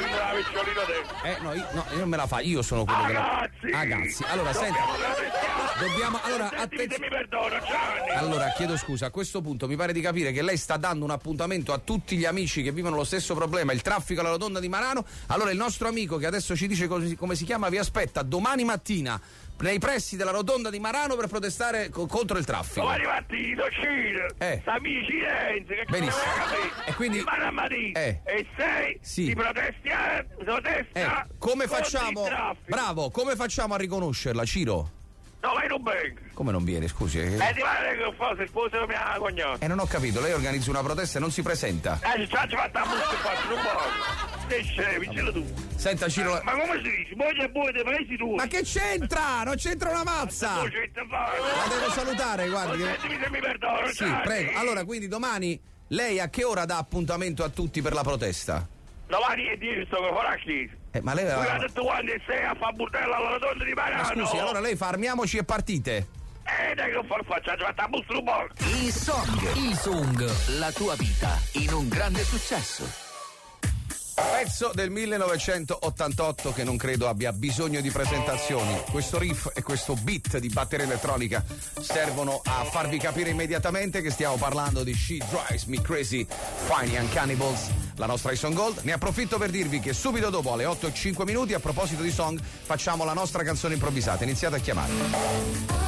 No, io non me la fa, io sono quello che la... Ragazzi, allora senti. Dobbiamo, allora, mi perdono, Gianni. Allora, chiedo scusa, a questo punto mi pare di capire che lei sta dando un appuntamento a tutti gli amici che vivono lo stesso problema, il traffico alla rotonda di Marano. Allora il nostro amico che adesso ci dice come si chiama vi aspetta domani mattina nei pressi della rotonda di Marano per protestare contro il traffico. Domani mattina, sta Vicinenza, che benissimo. E quindi e 6 si protesta come facciamo? Bravo, come facciamo a riconoscerla, Ciro? No, lei non venga. Come non viene, scusi? Ti pare che fosse sposo mia cognata. Non ho capito, lei organizza una protesta e non si presenta. Ci faccio fatta a musto, faccio un po'. Tu. Senta, Ciro. Ma come si dice? Voi dei paesi tu. Ma che c'entra? Non c'entra una mazza! La devo salutare, guardi. Sentimi se mi perdono. Sì, prego. Allora, quindi domani lei a che ora dà appuntamento a tutti per la protesta? Domani è 10, sto che farà chiesa. Ma lei ha detto quando sei a fare burtello alla rotonda di Marano. Ma scusi, allora lei fa armiamoci e partite. Dai che facciamo fatta a bustru ball. Il song, la tua vita in un grande successo. Pezzo del 1988 che non credo abbia bisogno di presentazioni. Questo riff e questo beat di batteria elettronica servono a farvi capire immediatamente che stiamo parlando di She Drives Me Crazy, Fine and Cannibals, la nostra Ison Gold. Ne approfitto per dirvi che subito dopo alle 8:05 a proposito di song facciamo la nostra canzone improvvisata. Iniziate a chiamare.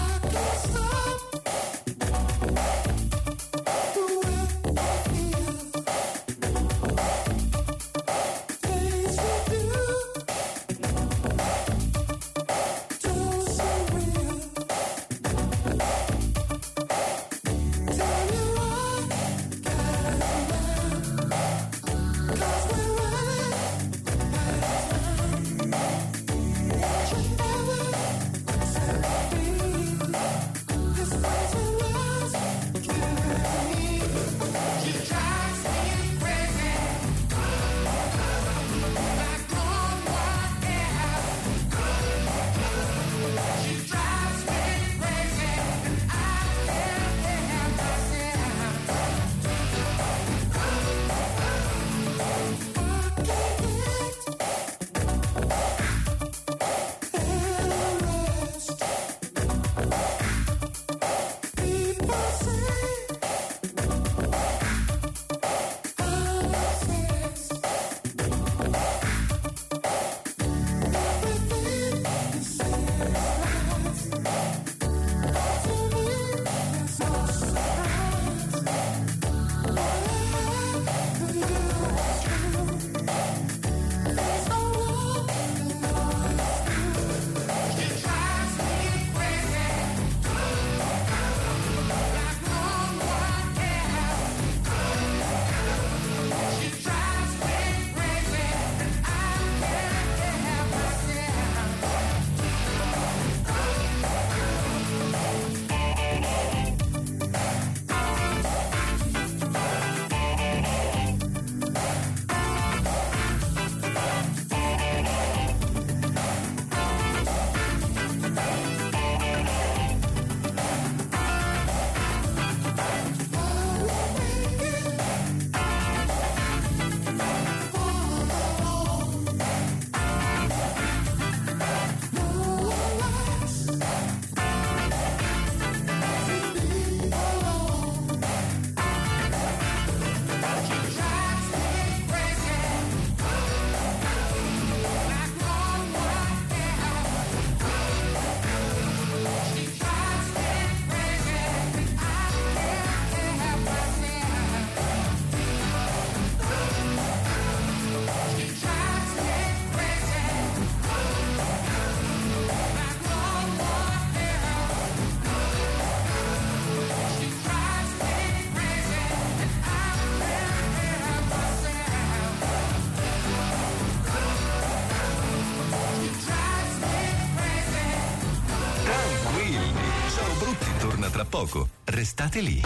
Tra poco, restate lì.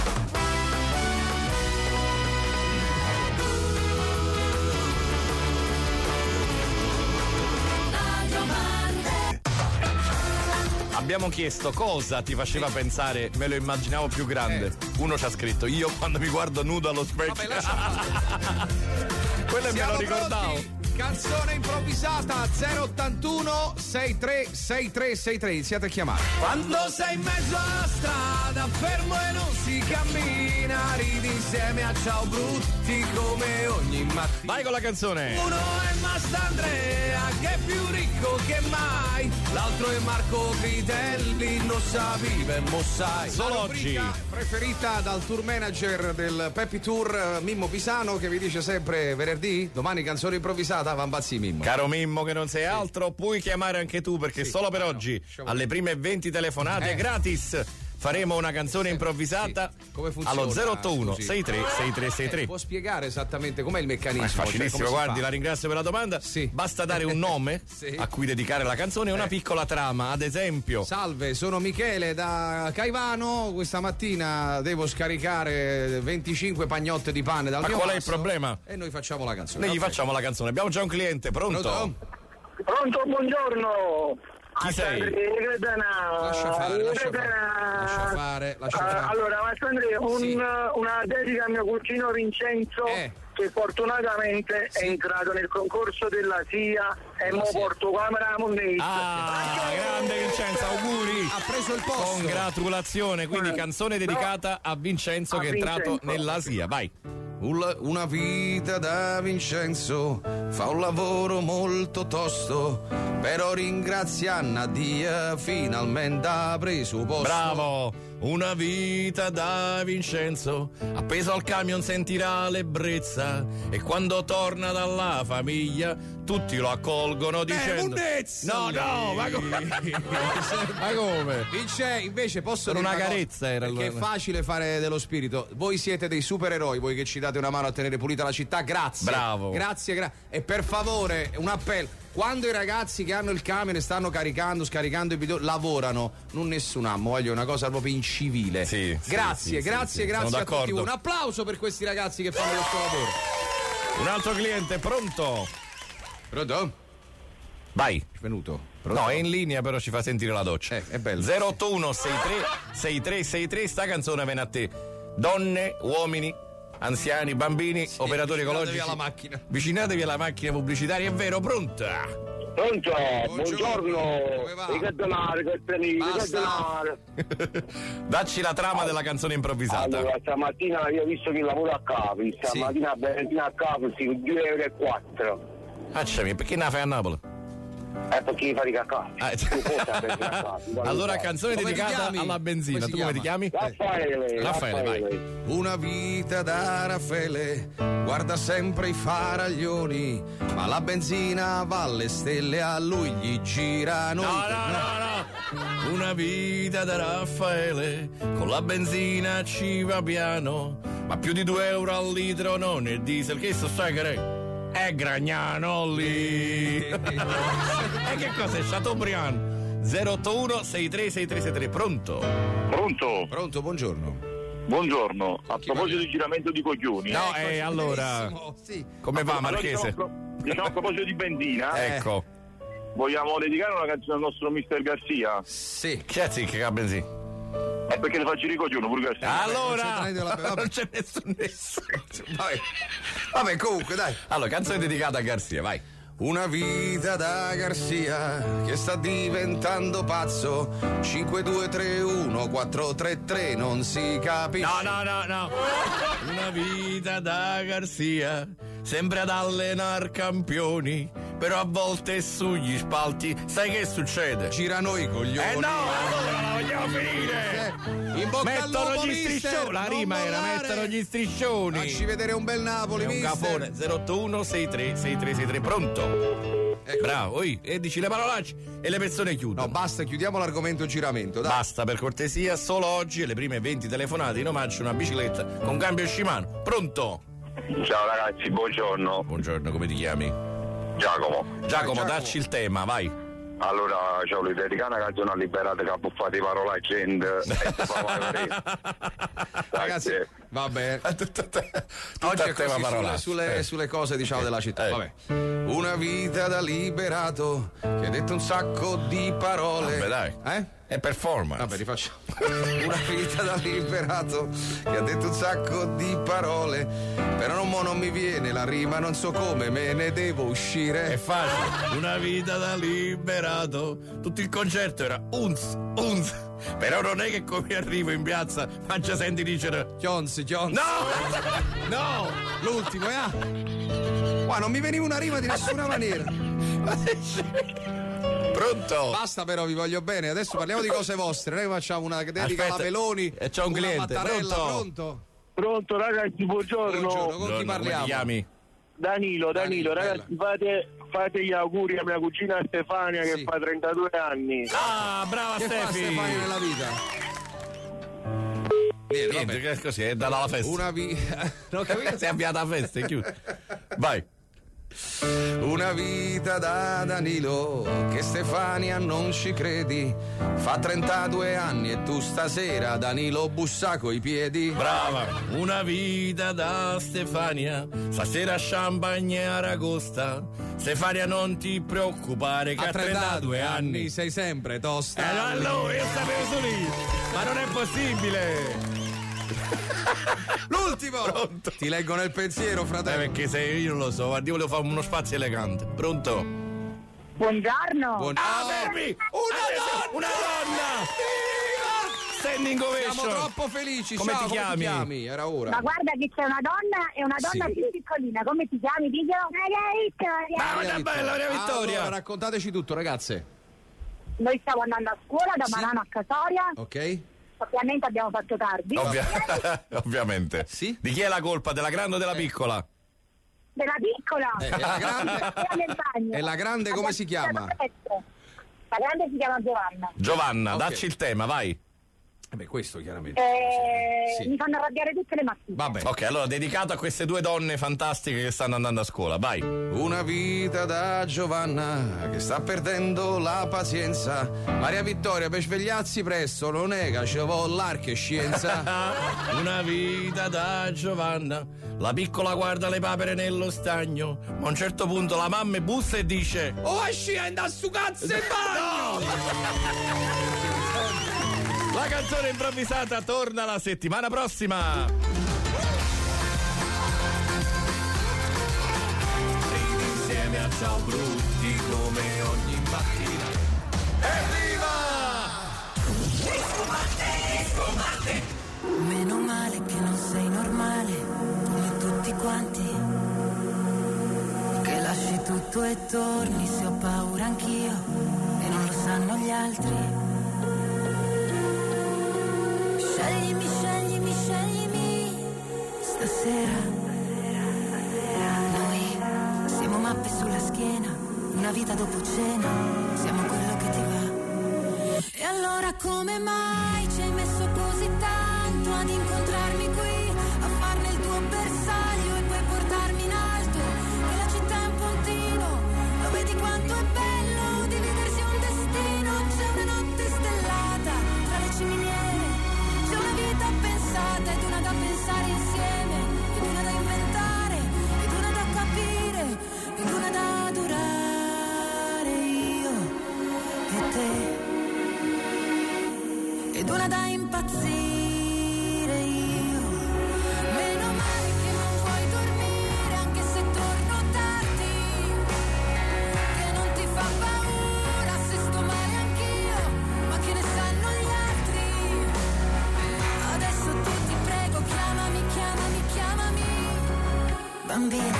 Abbiamo chiesto cosa ti faceva pensare, me lo immaginavo più grande. Uno ci ha scritto, io quando mi guardo nudo allo specchio. Quello me lo ricordavo. Canzone improvvisata 081 636363. Iniziate a chiamare. Quando sei in mezzo alla strada, fermo e non si cammina, ridi insieme a ciao brutti come ogni mattina. Vai con la canzone. Uno è Mastandrea che è più ricco che mai, l'altro è Marco Critelli, non sa vive, mo sai. Solo oggi preferita dal tour manager del Peppy Tour, Mimmo Pisano, che vi dice sempre venerdì, domani canzone improvvisata, Vambazzi Mimmo. Caro Mimmo, che non sei altro, puoi chiamare anche tu, perché solo per oggi alle prime 20 telefonate gratis faremo una canzone improvvisata. Come funziona? Allo 081 636363. Può spiegare esattamente com'è il meccanismo? Ma è facilissimo, cioè, guardi, la ringrazio per la domanda. Basta dare un nome a cui dedicare la canzone e una piccola trama, ad esempio. Salve, sono Michele da Caivano, questa mattina devo scaricare 25 pagnotte di pane dal mio qual è passo, il problema? E noi facciamo la canzone. Noi gli facciamo la canzone, abbiamo già un cliente, pronto? Pronto, buongiorno. Chi sei? Lascia fare. Allora, Mastandrea, una dedica a mio cugino Vincenzo che fortunatamente è entrato nel concorso della SIA e mo porto camera Monnetti. Grande Vincenzo, auguri. Ha preso il posto. Congratulazione, quindi canzone dedicata a Vincenzo che è entrato nella SIA. Vai. Una vita da Vincenzo fa un lavoro molto tosto, però ringrazia Nadia, finalmente ha preso posto. Bravo! Una vita da Vincenzo, appeso al camion sentirà l'ebbrezza e quando torna dalla famiglia tutti lo accolgono dicendo no, ma come? Ma come? Invece posso per dire una carezza era perché è facile fare dello spirito. Voi siete dei supereroi, voi che ci date una mano a tenere pulita la città, grazie. Bravo. Grazie. E per favore, un appello. Quando i ragazzi che hanno il camion e stanno scaricando i video lavorano, non nessun amo, voglio una cosa proprio incivile. Grazie a tutti. Un applauso per questi ragazzi che fanno questo lavoro. Un altro cliente, pronto? Pronto? Vai. È venuto. Pronto? No, è in linea, però ci fa sentire la doccia. È bello. 081 6363, sta canzone viene a te. Donne, uomini, anziani, bambini, operatori ecologici. Alla macchina. Vicinatevi alla macchina pubblicitaria, è vero, pronta? Pronto, buongiorno. Che denaro, che denaro. Dacci la trama della canzone improvvisata. Allora, stamattina io ho visto che lavoro a Capi, stamattina benzina a Capi, 2,4 euro. Perché ne fai a Napoli? Perché fai cacao. Allora, canzone dedicata alla benzina. Tu come ti chiami? Raffaele, vai. Una vita da Raffaele, guarda sempre i faraglioni, ma la benzina va alle stelle, a lui gli girano. No. Una vita da Raffaele, con la benzina ci va piano, ma più di 2 euro al litro non è diesel. Che sto sai che è Gragnano lì. E che cos'è? Chateaubriand. 081 636363. Pronto, buongiorno. Buongiorno, a proposito di giramento di coglioni. No, allora. Come va, Marchese? Diciamo a proposito di benzina. Ecco. Vogliamo dedicare una canzone al nostro Mr. Garcia? Sì. Chi è che ha benzina? È perché ne faccio i coglioni pure Garcia. Allora non c'è nessuno. Vabbè, comunque, dai. Allora, canzone dedicata a Garcia, vai. Una vita da Garcia che sta diventando pazzo. 5231 433 non si capisce. No. Una vita da Garcia sembra ad allenare campioni, però a volte sugli spalti sai che succede? Girano i coglioni. No, allora la vogliamo finire. Mettono gli striscioni. La rima era mettono gli striscioni. Facci vedere un bel Napoli, è un cafone. 081 6363. Pronto? Ecco. Bravo, e dici le parolacce e le persone chiudono. No, basta, chiudiamo l'argomento giramento, dai. Basta, per cortesia, solo oggi alle prime 20 telefonate in omaggio una bicicletta con cambio Shimano. Pronto? Ciao ragazzi, buongiorno. Buongiorno, come ti chiami? Giacomo, dacci il tema, vai. Allora, ciao, le dedicare una canzone a liberare che ha buffato i parolacce. Ragazzi, Vabbè. Oggi è tema così sulle cose, diciamo, della città. Vabbè. Una vita da liberato che ha detto un sacco di parole. Vabbè, dai. È performance. Vabbè, rifacciamo. Una vita da liberato che ha detto un sacco di parole, però non mi viene la rima, non so come me ne devo uscire. È facile. Una vita da liberato. Tutto il concerto era unz. Però non è che come arrivo in piazza faccia senti dicere Jones. No! L'ultimo, Qua non mi veniva una rima di nessuna maniera. Pronto? Basta, però, vi voglio bene. Adesso parliamo di cose vostre. Noi facciamo una dedica alla Peloni. E c'è un cliente. Mattarella. Pronto? Pronto ragazzi, buongiorno. Con chi parliamo? Come ti chiami? Danilo, ragazzi, fate gli auguri a mia cugina Stefania che fa 32 anni. Ah, brava che fa Stefania nella vita? Niente, che così è data la festa. Non capito? Si è avviata la festa, è chiuso. Vai. Una vita da Danilo che Stefania non ci credi, fa 32 anni e tu stasera Danilo bussa coi piedi. Brava. Una vita da Stefania, stasera champagne e aragosta. Stefania non ti preoccupare che a 32 anni sei sempre tosta. Allora io sapevo solo io, ma non è possibile. L'ultimo. Pronto. Ti leggo nel pensiero, fratello. Perché se io non lo so, guarda, io volevo fare uno spazio elegante. Pronto? Buongiorno. Baby! Una donna! Standing ovation. Siamo troppo felici. Come Ciao, ti chiami? Come ti chiami? Era ora. Ma guarda che c'è una donna e una donna più piccolina. Come ti chiami, Didio? Maria Vittoria. Bella Maria Vittoria. Allora, raccontateci tutto, ragazze. Noi stiamo andando a scuola da Marano a Casoria. Ok. Ovviamente abbiamo fatto tardi. Ovviamente. Sì? Di chi è la colpa? Della grande o della piccola? Della piccola. E la grande? E la grande come si chiama? La grande si chiama Giovanna. Giovanna, dacci il tema, vai. Beh, questo chiaramente. Sì. Mi fanno arrabbiare tutte le mattine. Vabbè. Ok, allora dedicato a queste due donne fantastiche che stanno andando a scuola, vai. Una vita da Giovanna che sta perdendo la pazienza. Maria Vittoria, per svegliarsi presto, non è che ci vuole l'arte e scienza. Una vita da Giovanna, la piccola guarda le papere nello stagno, ma a un certo punto la mamma bussa e dice: oh, scenda a su cazzo in bagno! La canzone improvvisata torna la settimana prossima. Ridi insieme a Ciao Brutti come ogni mattina. Evviva! Scommette. Meno male che non sei normale come tutti quanti, che lasci tutto e torni se ho paura anch'io e non lo sanno gli altri. Sceglimi stasera. Noi siamo mappe sulla schiena, una vita dopo cena, siamo quello che ti va. E allora come mai ci hai messo così tanto ad incontrarmi qui, a farne il tuo bersaglio e poi portarmi in alto? Che la città è un puntino, lo vedi quanto è bello dividersi un destino. C'è una notte stellata tra le ciminiere, c'è una vita pensata ed una da pensare insieme, ed una da inventare, ed una da capire, ed una da adorare io e te, ed una da impazzire io. Meno male che non vuoi dormire anche se torno tardi, che non ti fa paura se sto male anch'io, ma che ne sanno gli altri. Adesso tu ti prego, chiamami, bambina.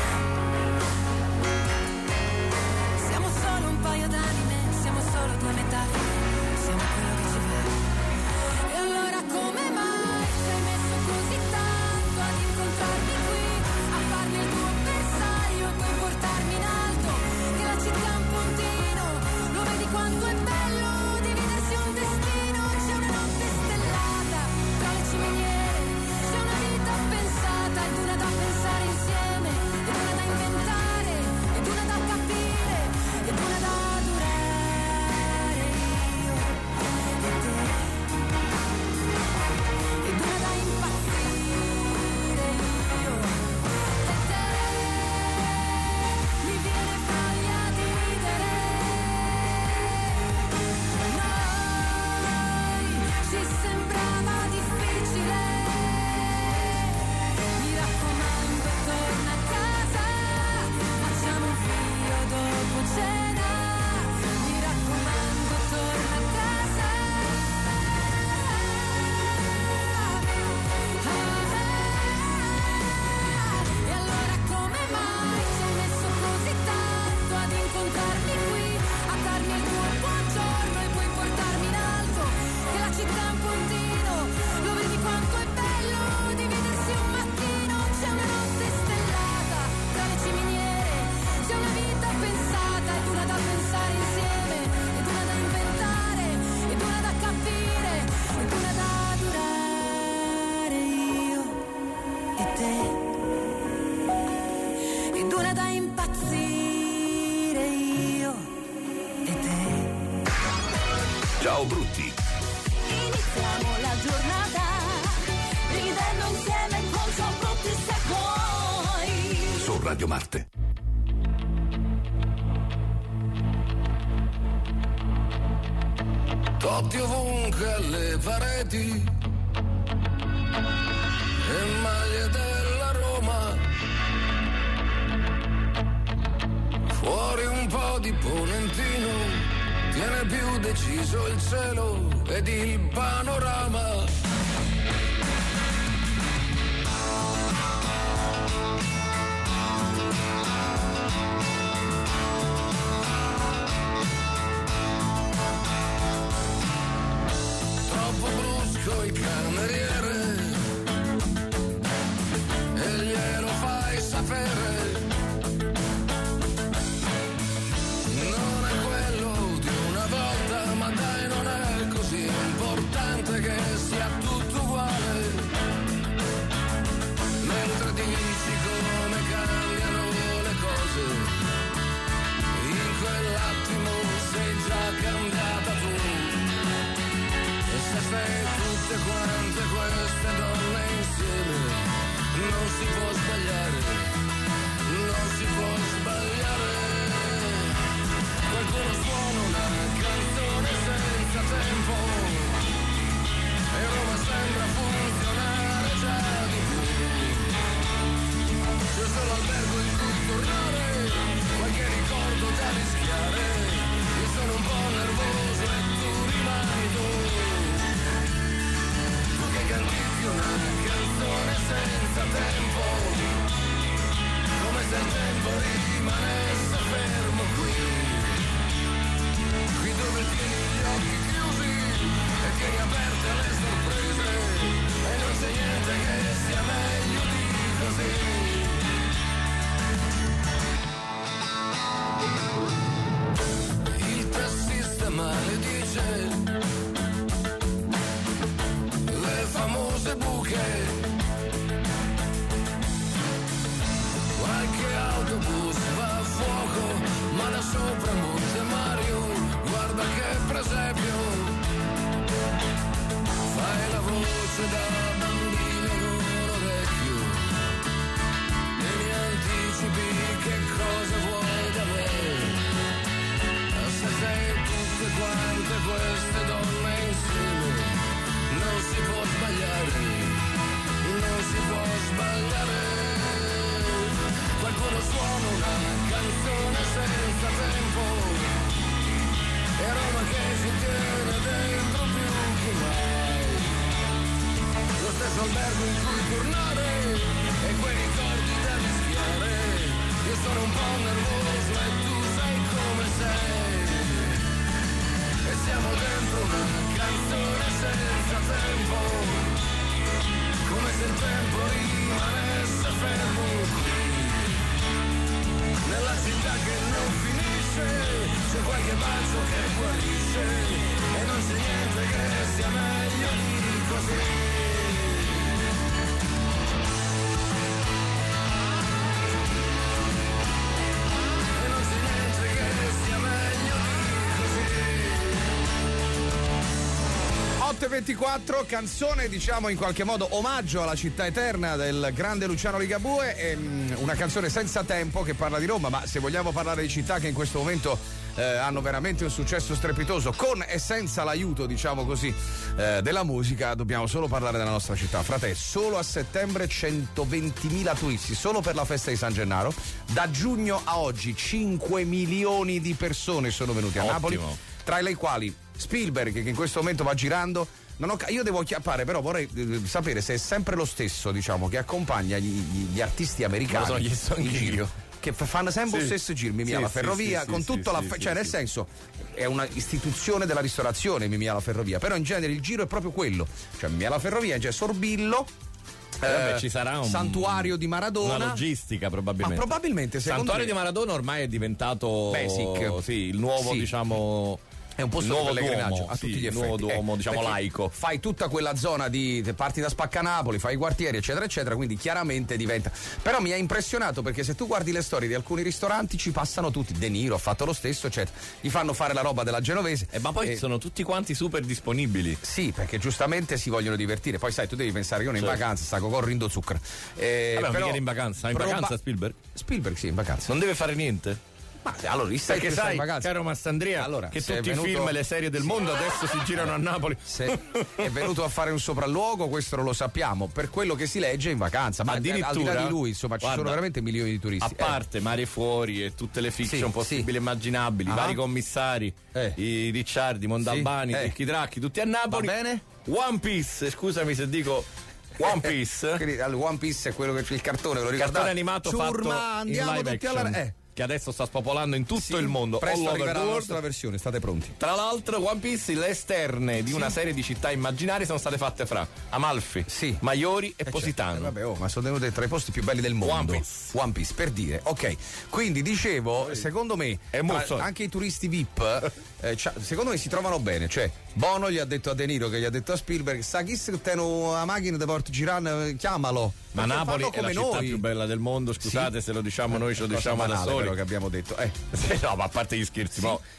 Siamo solo un paio d'anime, siamo solo due metafore, siamo quello che ci va. E allora come Ciao Brutti. Iniziamo la giornata ridendo insieme con Ciao Brutti se vuoi. Su Radio Marte. Totti ovunque alle pareti e maglie della Roma, fuori un po' di ponentino, tiene più deciso il cielo ed il panorama. Troppo brusco il cameriere e glielo fai sapere. Non è quello di una volta, ma dai, non è così importante che sia tutto uguale. Mentre dici come cambiano le cose, in quell'attimo sei già cambiata tu. E se sei tutte quante queste donne insieme, non si può sbagliare, non si può sbagliare. Qualcuno suona una canzone senza tempo e Roma sembra funzionare già di più. C'è solo albergo in cui tornare, qualche ricordo da rischiare. Io sono un po' nervoso e tu rimani tu. Tu che cantichi una canzone senza tempo, come se il tempo rimanesse fermo qui. Qui dove tieni gli occhi chiusi e tieni aperte le sorprese, e non c'è niente che sia meglio di così. Il tassista maledice le famose buche, qualche autobus va a fuoco, ma da sopra Monte Mario, guarda che presepio, fai la voce da bambino in un orecchio e mi anticipi che cosa vuoi da me. Se sei tutte quante queste donne insieme, non si può sbagliare, non si può sbagliare. Qualcuno suona una canzone senza tempo e Roma che si tiene dentro più che mai. Lo stesso albergo in cui tornare e quei ricordi da rischiare. Io sono un po' nervoso e tu sai come sei. E siamo dentro una canzone senza tempo, come se il tempo rimanesse fermo qui. Nella città che non finisce, c'è qualche bacio che guarisce, e non c'è niente che sia meglio di così. E non c'è niente che sia meglio di così. 8:24, canzone diciamo in qualche modo omaggio alla città eterna del grande Luciano Ligabue, una canzone senza tempo che parla di Roma, ma se vogliamo parlare di città che in questo momento hanno veramente un successo strepitoso, con e senza l'aiuto diciamo così della musica, dobbiamo solo parlare della nostra città. Frate, solo a settembre 120.000 turisti, solo per la festa di San Gennaro. Da giugno a oggi 5 milioni di persone sono venute a Napoli, tra le quali Spielberg, che in questo momento va girando. Io devo chiappare, però vorrei sapere se è sempre lo stesso, diciamo, che accompagna gli artisti americani. Lo so, gli sto in giro. Che fanno sempre lo stesso giro, Mimì alla Ferrovia, con tutta la. Cioè, nel senso, è una istituzione della ristorazione, Mimì alla Ferrovia, però in genere il giro è proprio quello. Cioè, Mimì alla Ferrovia c'è Sorbillo. Ci sarà un santuario di Maradona, una logistica probabilmente. Ma probabilmente santuario di Maradona ormai è diventato basic, sì, il nuovo diciamo È un posto di pellegrinaggio a tutti gli effetti. Nuovo Duomo, diciamo laico. Fai tutta quella zona parti da Spaccanapoli, fai i quartieri, eccetera, eccetera, quindi chiaramente diventa. Però mi ha impressionato perché se tu guardi le storie di alcuni ristoranti ci passano tutti. De Niro ha fatto lo stesso, eccetera. Gli fanno fare la roba della genovese. Ma poi sono tutti quanti super disponibili. Sì, perché giustamente si vogliono divertire. Poi sai, tu devi pensare che uno è in vacanza, sta con Rindo Zucchero. Però era in vacanza. In vacanza Spielberg? Spielberg sì, in vacanza. Non deve fare niente? Ma allora, perché sai, caro Mastandrea, che tutti i film e le serie del mondo adesso si girano a Napoli. Se è venuto a fare un sopralluogo, questo non lo sappiamo. Per quello che si legge in vacanza, ma addirittura, al di là di lui, insomma, ci sono veramente milioni di turisti. A parte Mare Fuori e tutte le fiction possibili e immaginabili, i vari commissari, i Ricciardi, Mondalbani, Ricchi Dracchi, tutti a Napoli. Va bene? One Piece, scusami se dico One Piece. One Piece è quello che c'è il cartone, lo ricordate? Il cartone animato fatto andiamo in live tutti action. Che adesso sta spopolando in tutto il mondo. Presto arriverà la nostra versione, state pronti. Tra l'altro, One Piece, le esterne di una serie di città immaginarie sono state fatte fra Amalfi, Maiori e Positano. Ma sono venute tra i posti più belli del mondo. One Piece, per dire. Ok, quindi dicevo, secondo me, anche i turisti VIP, secondo me si trovano bene. Cioè, Bono gli ha detto a De Niro, che gli ha detto a Spielberg, sa chi se teno a macchina di Porto Girano, chiamalo. Ma Napoli è la città più bella del mondo, scusate se lo diciamo noi, ce lo diciamo da soli. Che abbiamo detto. No, ma a parte gli scherzi,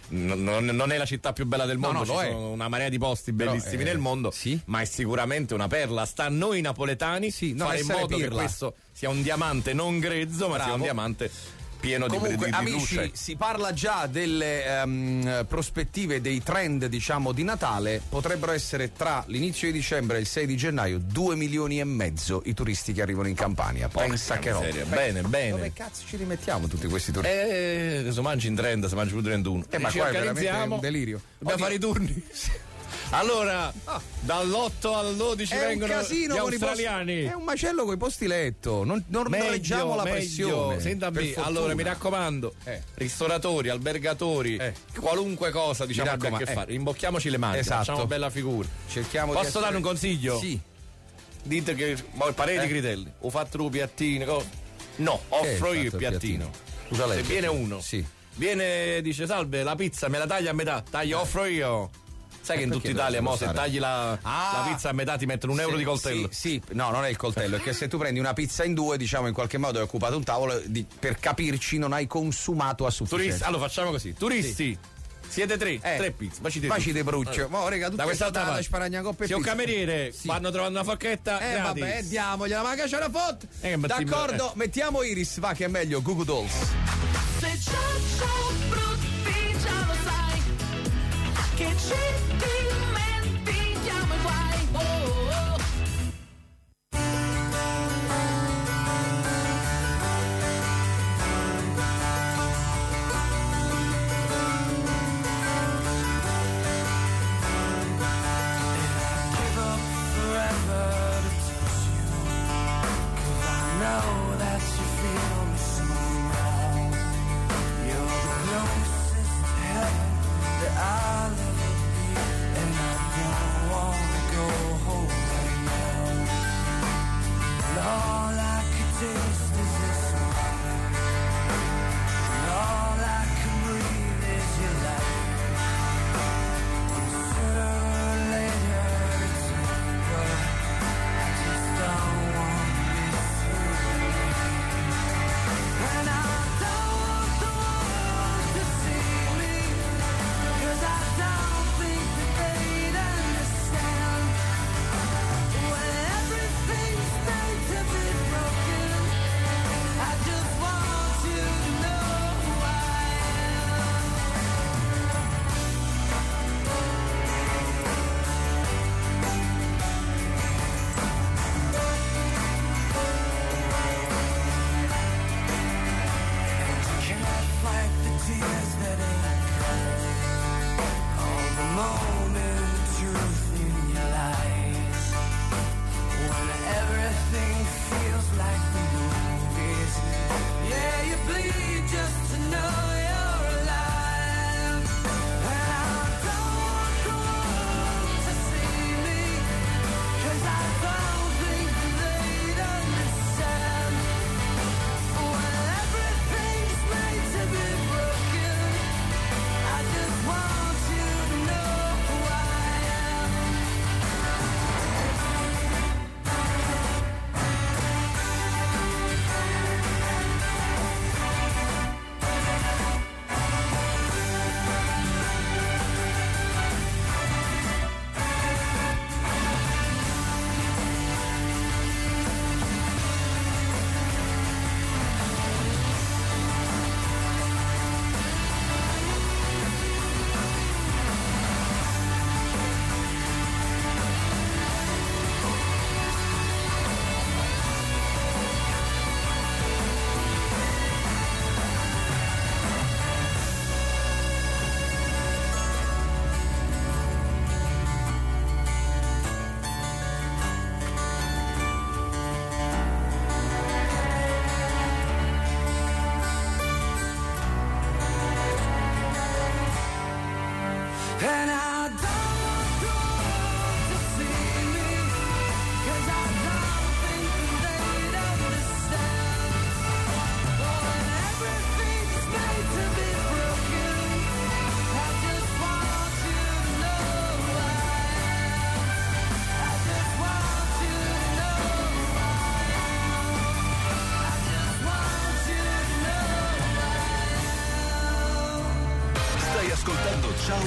non è la città più bella del mondo, ci sono una marea di posti bellissimi nel mondo, ma è sicuramente una perla. Sta a noi napoletani fare in modo che questo sia un diamante non grezzo, ma sia un diamante pieno di amici, luce. Si parla già delle prospettive, dei trend, diciamo, di Natale. Potrebbero essere tra l'inizio di dicembre e il 6 di gennaio 2,5 milioni i turisti che arrivano in Campania. Pensa che roba. Bene. Dove cazzo ci rimettiamo tutti questi turisti? Se mangi in 30, se mangi più 31. Ma qua è veramente un delirio. Dobbiamo fare i turni. Allora, dall'8 al 12 vengono gli australiani. È un macello coi posti letto. Non reggiamo la pressione. Sentami, allora mi raccomando, ristoratori, albergatori, qualunque cosa diciamo abbia a che fare. Rimbocchiamoci le mani, facciamo bella figura. Posso dare un consiglio? Sì. Dite che pareti critelli, ho fatto un piattino. No, offro io il piattino. Scusa lei. Se viene uno, viene, dice salve, la pizza me la taglia a metà, offro io. Sai che in tutta Italia se tagli la pizza a metà ti mettono €1 di coltello. Sì, no, non è il coltello, è che se tu prendi una pizza in due, diciamo in qualche modo hai occupato un tavolo, per capirci non hai consumato a sufficienza. Allora facciamo così, turisti, siete tre pizze, baci de bruccio. Da quest'altra parte, se un cameriere vanno trovando una forchetta, vabbè, diamogliela, ma che c'è una foto. D'accordo, mettiamo Iris, va che è meglio, Goo Goo Dolls. Se ciao brutti già lo sai, che ci dimentichiamo i guai. Know that you feel me somehow.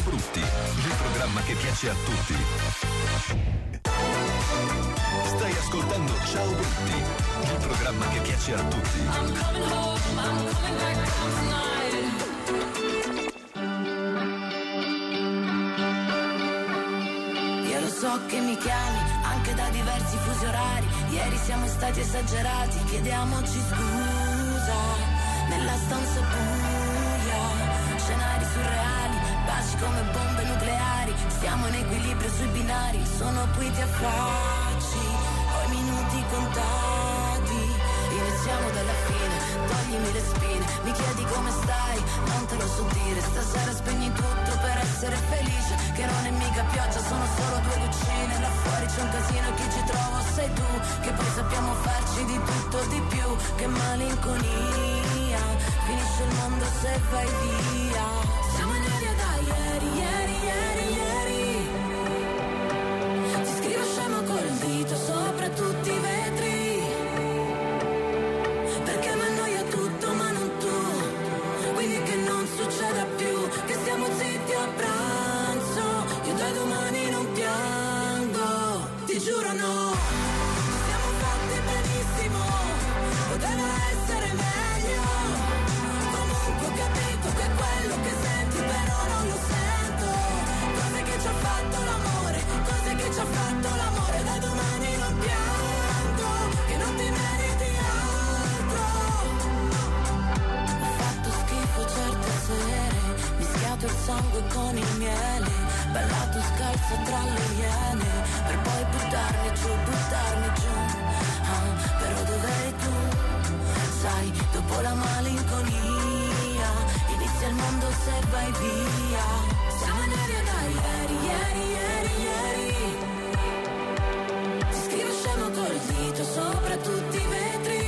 Brutti, il programma che piace a tutti. Stai ascoltando Ciao Brutti, il programma che piace a tutti. I'm coming home, I'm coming back home tonight. Io lo so che mi chiami anche da diversi fusi orari. Ieri siamo stati esagerati, chiediamoci scusa. Nella stanza buia, scenari surreali, baci come bombe nucleari. Stiamo in equilibrio sui binari, sono puliti a facci, ho i minuti contati. Iniziamo dalla fine, toglimi le spine. Mi chiedi come stai, non te lo so dire. Stasera spegni tutto per essere felice. Che non è mica pioggia, sono solo 2 goccine. Là fuori c'è un casino, chi ci trova sei tu. Che poi sappiamo farci di tutto di più. Che malinconia, finisce il mondo se vai via. Siamo in aria da ieri, ieri, ieri, ieri. Ti scrivo scemo col dito sopra tutti i vetri. Perché mi annoia tutto ma non tu. Quindi che non succeda più, che stiamo zitti a pranzo. Io da domani non piango, ti giuro no. Siamo fatti benissimo, poteva essere meglio. Comunque ho capito che quello che senti però non lo sento. Cose che ci ha fatto l'amore, cose che ci ha fatto l'amore. Da domani non piango, che non ti meriti altro. Ho fatto schifo certe sere, mischiato il sangue con il miele, ballato scalzo tra le iene, per poi buttarmi giù, però dov'eri tu? Sai, dopo la malinconia, inizia il mondo se vai via. Siamo in aria da ieri, ieri, ieri, ieri. Ti scrivo scemo col dito sopra tutti i vetri.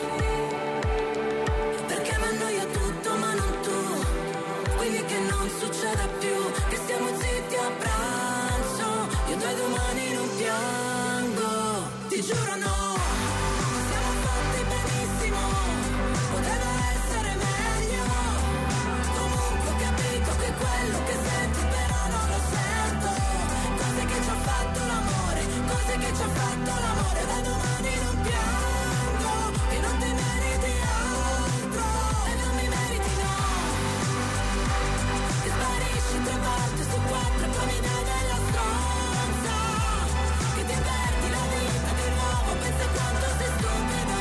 Perché mi annoia tutto ma non tu. Quindi che non succeda più, che stiamo zitti a pranzo. Io da domani non piango, ti giuro no. Siamo fatti benissimo, poteva essere meglio. Comunque ho capito che quello che senti però non lo sento. Cose che ci ha fatto l'amore, cose che ci ha fatto l'amore. Da domani non piango, che non ti meriti altro. E non mi meriti no. Che sparisci 3 volte su 4 e poi mi dai della stronza. Che ti perdi la vita di nuovo, pensa quanto sei stupido.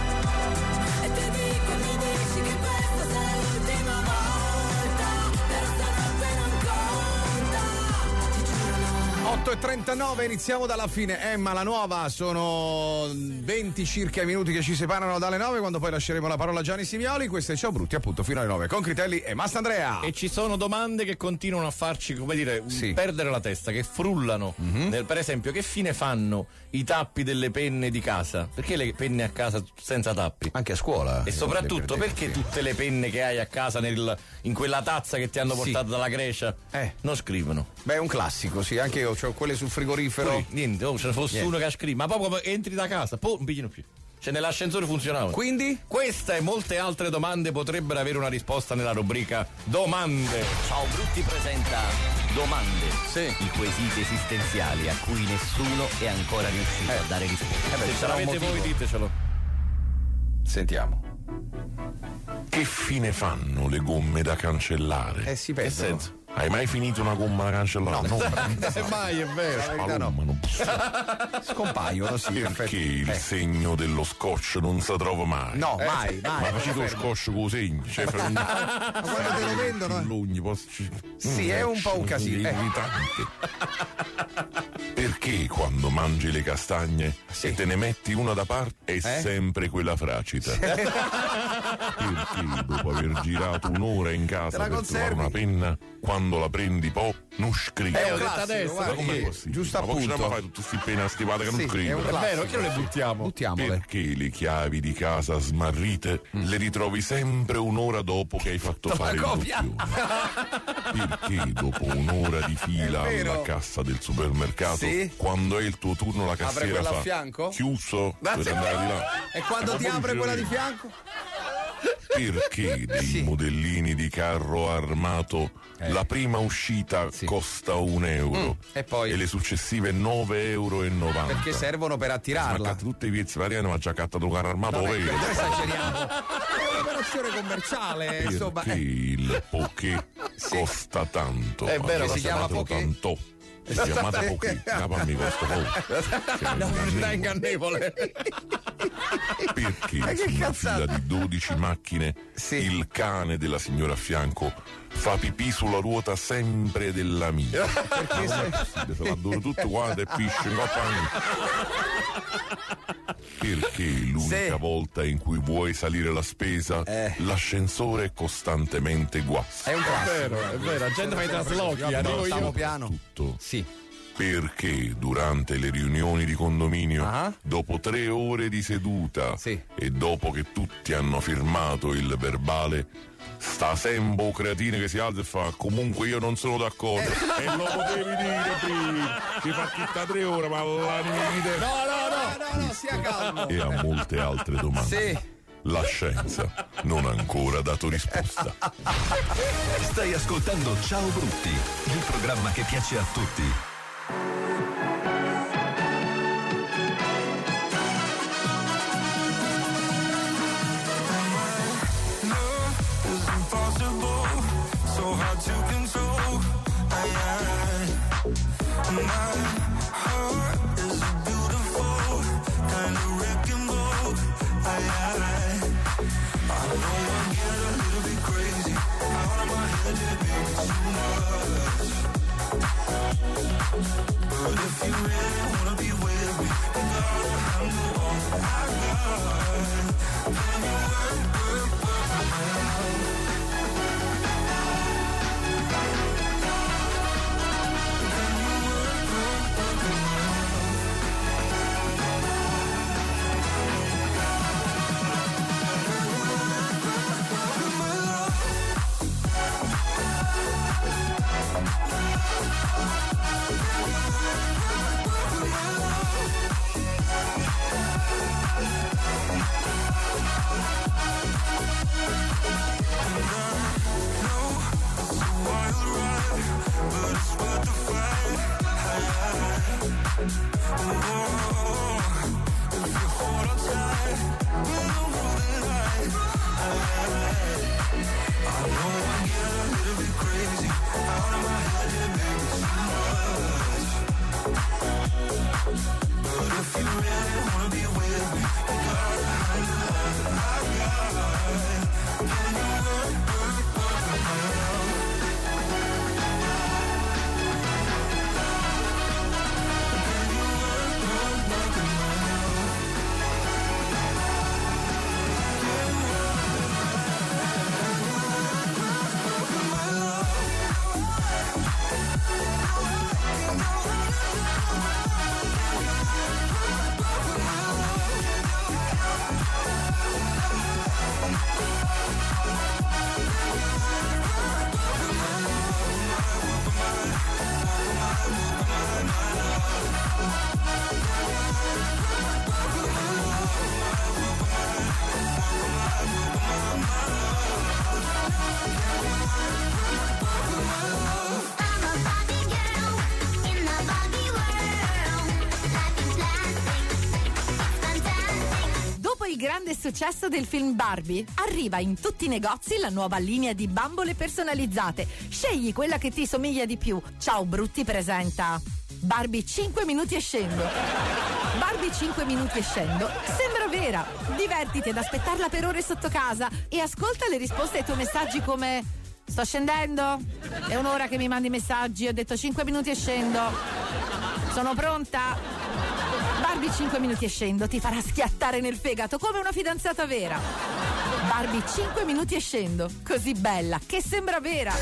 E ti dico e mi dici che questa sarà l'ultima volta. Però stanotte non conta, ti giuro no. 8:39, iniziamo dalla fine. Emma, la nuova, sono 20 circa minuti che ci separano dalle 9, quando poi lasceremo la parola a Gianni Simioli. Questo è Ciao Brutti, appunto, fino alle 9 con Critelli e Mastandrea. E ci sono domande che continuano a farci, come dire, perdere la testa, che frullano. Per esempio, che fine fanno i tappi delle penne di casa? Perché le penne a casa senza tappi? Anche a scuola. E soprattutto, perché tutte le penne che hai a casa in quella tazza che ti hanno portato dalla Grecia non scrivono? Beh, è un classico, sì, anche io ho quelle sul frigorifero. Poi, niente, se ne fosse uno che ha scritto, ma proprio entri da casa, non pigliano più. Cioè nell'ascensore funzionava. Quindi? Questa e molte altre domande potrebbero avere una risposta nella rubrica Domande. Ciao Brutti presenta Domande. I quesiti esistenziali a cui nessuno è ancora riuscito a dare risposta. Se ce l'avete voi, ditecelo. Sentiamo. Che fine fanno le gomme da cancellare? Si perdono. Che senso? Hai mai finito una gomma da cancellare? No, mai è vero. Spalumano. Scompaiono, sì. Perché il segno dello scotch non si trova mai? No, mai. Ma facete lo scotch con i segni? Cioè, ma quando te lo vendono? Sì, è un po' un casino. Irritante. Perché quando mangi le castagne e te ne metti una da parte è sempre quella fracita? Perché dopo aver girato un'ora in casa per trovare una penna, quando la prendi non scrivi? Ho detto adesso. Ma com'è possibile? Giusto appunto. Ma come fai tutti questi penne stivate che non scrivono? È vero, che non le buttiamo? Buttiamole. Perché le chiavi di casa smarrite le ritrovi sempre un'ora dopo che hai fatto fare il doppione? Perché dopo un'ora di fila alla cassa del supermercato, quando è il tuo turno la cassiera fa a fianco? chiuso per andare di là? E quando ti apre quella di fianco? Perché dei modellini di carro armato la prima uscita costa €1 e le successive €9,90? Perché servono per attirarla. Tutti i vizi variani ma già cattato un carro armato vero. Noi esageriamo. È un'operazione commerciale, insomma. Perché il poké costa tanto? È vero, si chiama poké. Tanto. Si chiamata poké, mi costa poco. Non è ingannevole. Perché su una fila di 12 macchine il cane della signora a fianco fa pipì sulla ruota sempre della mia? Perché se la duro tutto quanto e pisce in Perché l'unica volta in cui vuoi salire la spesa l'ascensore è costantemente guasto? È un guasto. È vero, la gente fa i traslochi, arrivo io. Piano. Tutto. Sì. Perché durante le riunioni di condominio, dopo 3 ore di seduta e dopo che tutti hanno firmato il verbale, sta Sembo Creatine che si alza e fa: comunque io non sono d'accordo. E lo potevi dire prima. Ci fa tutta 3 ore, ma l'animite. No, sia calmo. E a molte altre domande. La scienza non ha ancora dato risposta. Stai ascoltando Ciao Brutti, il programma che piace a tutti. grande successo del film Barbie, arriva in tutti i negozi la nuova linea di bambole personalizzate. Scegli quella che ti somiglia di più. Ciao Brutti presenta Barbie 5 minuti e scendo. Barbie 5 minuti e scendo sembra vera. Divertiti ad aspettarla per ore sotto casa e ascolta le risposte ai tuoi messaggi come: sto scendendo? È un'ora che mi mandi messaggi, ho detto 5 minuti e scendo. Sono pronta? Barbie 5 minuti e scendo ti farà schiattare nel fegato come una fidanzata vera. Barbie 5 minuti e scendo, così bella che sembra vera.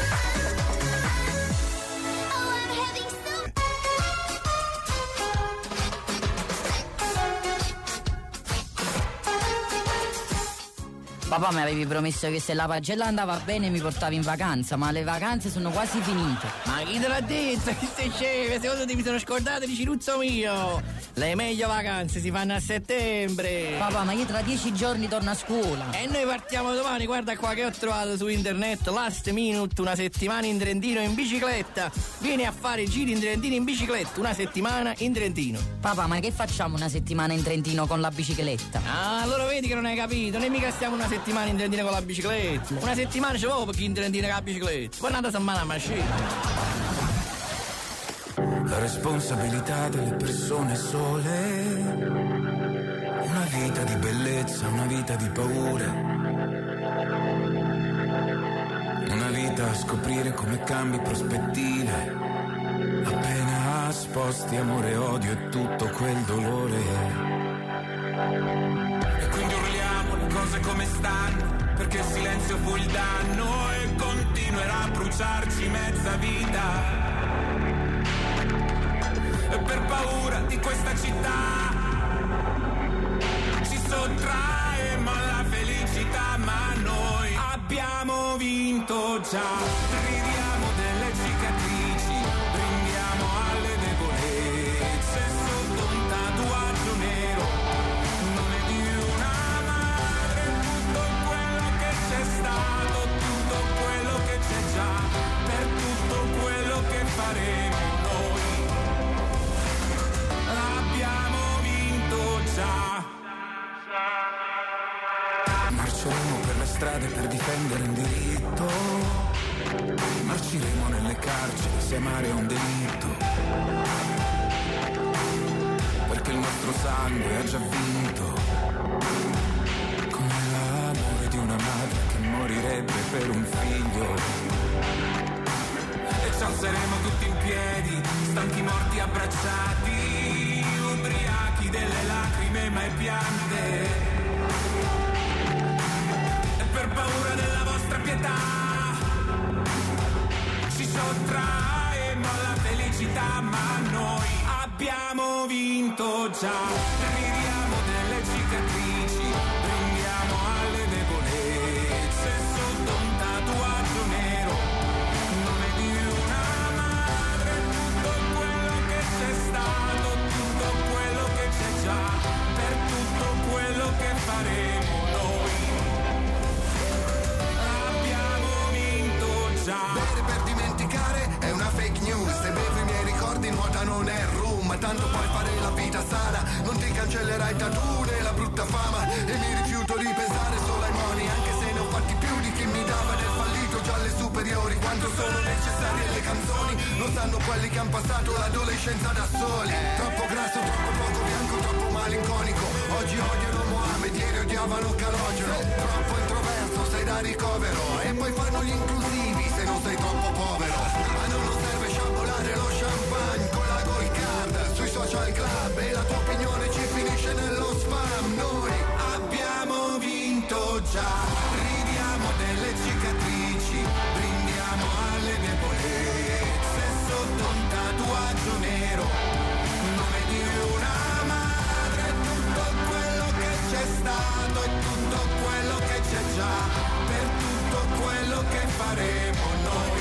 Papà mi avevi promesso che se la pagella andava bene mi portavi in vacanza, ma le vacanze sono quasi finite. Ma chi te l'ha detto? Che stai sceme? Secondo te mi sono scordato di Ciruzzo mio? Le meglio vacanze si fanno a settembre. Papà, ma io tra 10 giorni torno a scuola. E noi partiamo domani, guarda qua che ho trovato su internet, last minute, una settimana in Trentino in bicicletta. Vieni a fare giri in Trentino in bicicletta, una settimana in Trentino. Papà, ma che facciamo una settimana in Trentino con la bicicletta? Ah, allora vedi che non hai capito, noi mica stiamo una settimana in Trentino con la bicicletta. Una settimana c'è proprio per chi in Trentino con la bicicletta. Poi un'altra settimana a macchina. La responsabilità delle persone sole, una vita di bellezza, una vita di paure, una vita a scoprire come cambi prospettive, appena sposti amore, odio e tutto quel dolore. E quindi urliamo le cose come stanno, perché il silenzio fu il danno e continuerà a bruciarci mezza vita. E per paura di questa città ci sottraemo alla felicità, ma noi abbiamo vinto già. Ridiamo delle cicatrici, brindiamo alle debolezze sotto un tatuaggio nero, nome di una madre, tutto quello che c'è stato, tutto quello che c'è già, per tutto quello che faremo. Marceremo per le strade per difendere un diritto, marciremo nelle carceri se amare è un delitto, perché il nostro sangue ha già vinto, come l'amore di una madre che morirebbe per un figlio. E ci alzeremo tutti in piedi, stanchi morti abbracciati, ubriachi delle lacrime mai piante. E per paura della vostra pietà ci sottraemo alla felicità, ma noi abbiamo vinto già. Ridiamo delle cicatrici, brindiamo alle debolezze sotto un tatuaggio nero, nome di una madre, tutto quello che c'è stato, tutto quello che c'è già, per tutto quello che faremo noi abbiamo vinto già. Bere per dimenticare è una fake news, se bevo i miei ricordi nuotano nel rum, ma tanto puoi fare la vita sana, non ti cancellerai il tattoo né la brutta fama, e mi rifiuto di pensare solo ai moni, anche se ne ho fatti più di chi mi dava del fallito già alle superiori. Quanto sono necessarie le canzoni, lo sanno quelli che han passato l'adolescenza da soli. Troppo grasso, troppo poco bianco, troppo malinconico, oggi odiano Mohamed, ieri odiavano Calogero. Troppo introverso, sei da ricovero, e poi fanno gli inclusivi se non sei troppo povero. Ma non serve sciabolare lo champagne con la gold card sui social club, e la tua opinione ci finisce nello spam. Noi abbiamo vinto già, ridiamo delle cicatrici, brindiamo alle debolezze sotto un tatuaggio nero, nome di una madre, tutto quello che c'è stato e tutto quello che c'è già, per tutto quello che faremo noi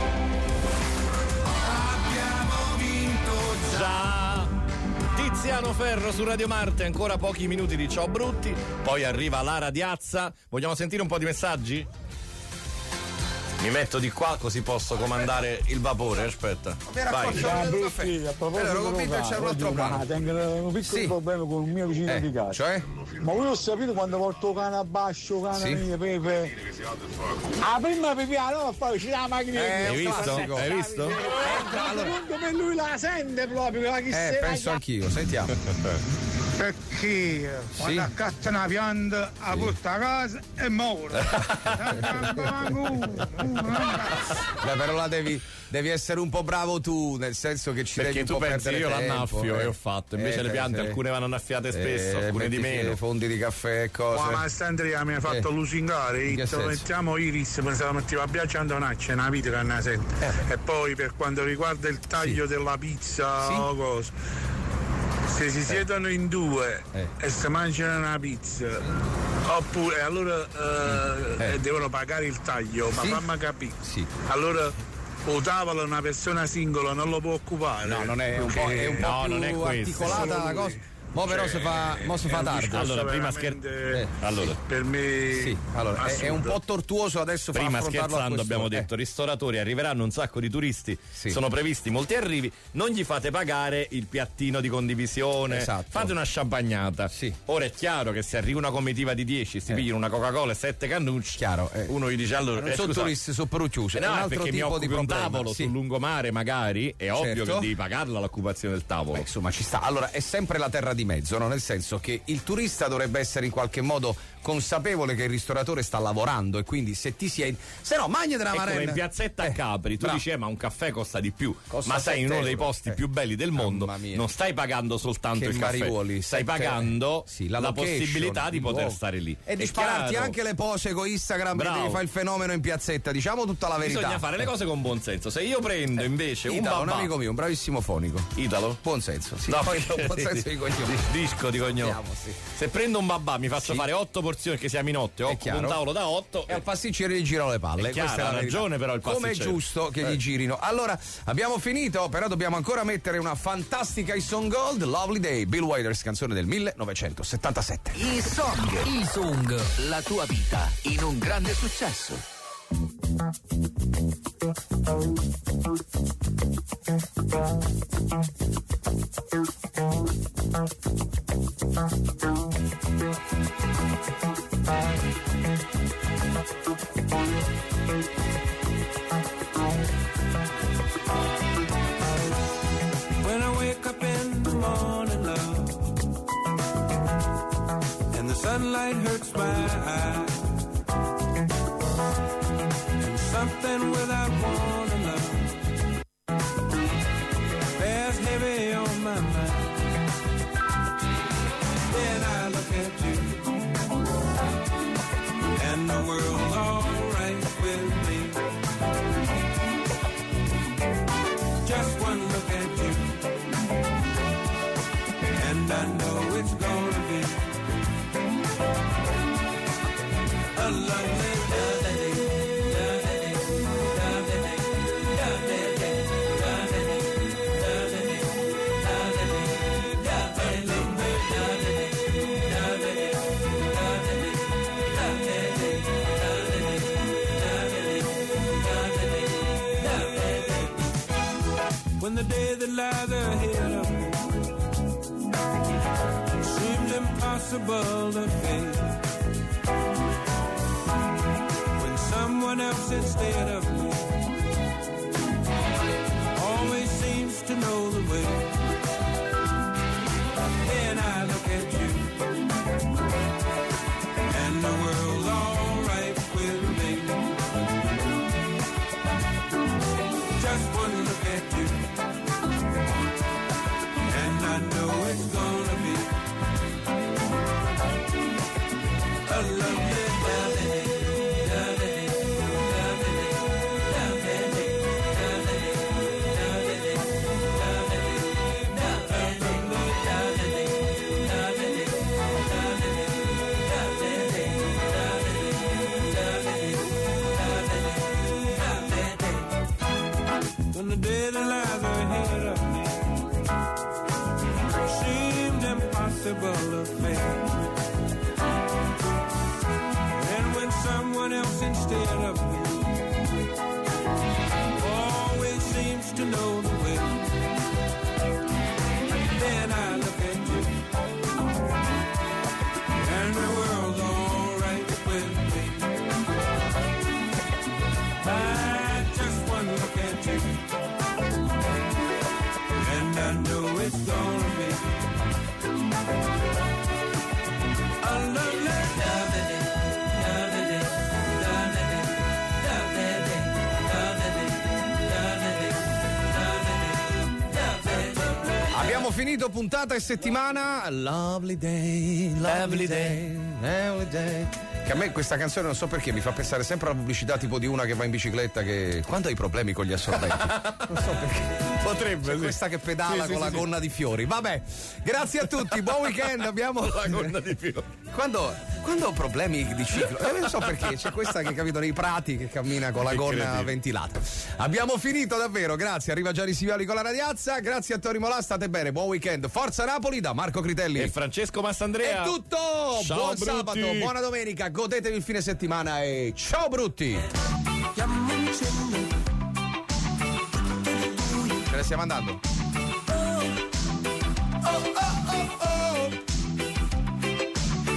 abbiamo vinto già. Tiziano Ferro su Radio Marte, ancora pochi minuti di Ciao Brutti, poi arriva Lara Diazza. Vogliamo sentire un po' di messaggi? Mi metto di qua così posso comandare il vapore, aspetta. Vai. Brutti, a proposito ero convinto che c'era un altro brano. Tengo un piccolo problema con un mio vicino di casa. Cioè? Ma voi ho sapito quando porto cane a bascio, cane mie, pepe. Ah, prima pepiano a fare la macchina. Hai visto? Hai visto? Secondo me lui la sente proprio, la chissà. Penso anch'io, sentiamo. Perché quando accatta una pianta a porta a casa e muore. Beh, però la devi essere un po' bravo tu, nel senso che ci perché devi un tu po' pensi perdere io tempo, l'annaffio e ho fatto, invece le piante alcune vanno annaffiate spesso, alcune di meno. Fondi di caffè e cose. Ma Andrea mi ha fatto lusingare, mettiamo Iris, pensavo mettiva Biaggiando Naccia, una vita che ne sente. E poi per quanto riguarda il taglio della pizza o cosa, Se si siedono in due e si mangiano una pizza, oppure allora devono pagare il taglio, ma fammi capire. Sì. Allora o tavolo una persona singola non lo può occupare. No, non è un po', è un po' non è più articolata la cosa. Mo però si fa tardi. Allora, prima allora, per me sì, allora, è un po' tortuoso adesso prima far affrontarlo scherzando abbiamo detto ristoratori, arriveranno un sacco di turisti, sono previsti molti arrivi, non gli fate pagare il piattino di condivisione, esatto. Fate una champagnata. Ora è chiaro che se arriva una comitiva di 10 si pigliano una Coca-Cola e 7 cannucci, chiaro, uno gli dice allora non sono turisti, sono per chiusi, no, è un altro perché tipo mi occupi di un problema. tavolo sul lungomare magari è ovvio Certo. che devi pagarla l'occupazione del tavolo. Insomma ci sta. Allora è sempre la terra di mezzo, no? Nel senso che il turista dovrebbe essere in qualche modo consapevole che il ristoratore sta lavorando e quindi se ti si è se no mangia della marella. Come in piazzetta a Capri tu dici ma un caffè costa di più, ma sei in uno dei posti più belli del mondo, non stai pagando soltanto il caffè, stai pagando la possibilità di poter stare lì e di spararti anche le pose con Instagram che devi fare il fenomeno in piazzetta, diciamo tutta la verità. Bisogna fare le cose con buon senso. Se io prendo invece Italo, un babà, un amico mio, un bravissimo fonico. Italo? Buon senso, sì. No, buon senso di cognome. Disco di cognome. Se prendo un babà mi faccio fare 8 porzioni che siamo in 8 e occupo un tavolo da 8 e al pasticcere gli girano le palle. Questa è la ragione però il pasticcere. Come è giusto che gli girino. Allora abbiamo finito, però dobbiamo ancora mettere una fantastica Song Gold, Lovely Day, Bill Withers, canzone del 1977. I Song, la tua vita in un grande successo. When I wake up in the morning, love, and the sunlight hurts my eyes, and something without warning, love, bears heavy on my mind. Then I look at you, and the world's alright with me. Just one look at you, and I know it's gonna be a lovely day. When the day that lies ahead of me seems impossible to face, when someone else instead of me always seems to know the way, then I look at you and the world's alright with me. Just one look at you, and I know it's gonna be a lovely day. When the day that lies ahead of me seemed impossible to face, and when someone else instead of me always seems to know the way, then I look at you and the world's alright with me. I just one look at you, and I know it's gonna be a lovely day. Abbiamo finito puntata e settimana. Lovely day, lovely day, lovely day. Che a me questa canzone non so perché mi fa pensare sempre alla pubblicità tipo di una che va in bicicletta che quando hai problemi con gli assorbenti non so perché potrebbe questa che pedala con la gonna di fiori. Vabbè, grazie a tutti, buon weekend. Abbiamo la gonna di fiori quando ho problemi di ciclo non so perché c'è questa che capito nei prati che cammina con la gonna ventilata. Abbiamo finito davvero, grazie. Arriva Gianni Sivioli con la radiazza, grazie a Tori Molà, state bene, buon weekend. Forza Napoli da Marco Critelli e Francesco Massandrea. È tutto, ciao, buon Brutti. Sabato, buona domenica, godetevi il fine settimana e ciao Brutti. Ce ne stiamo andando.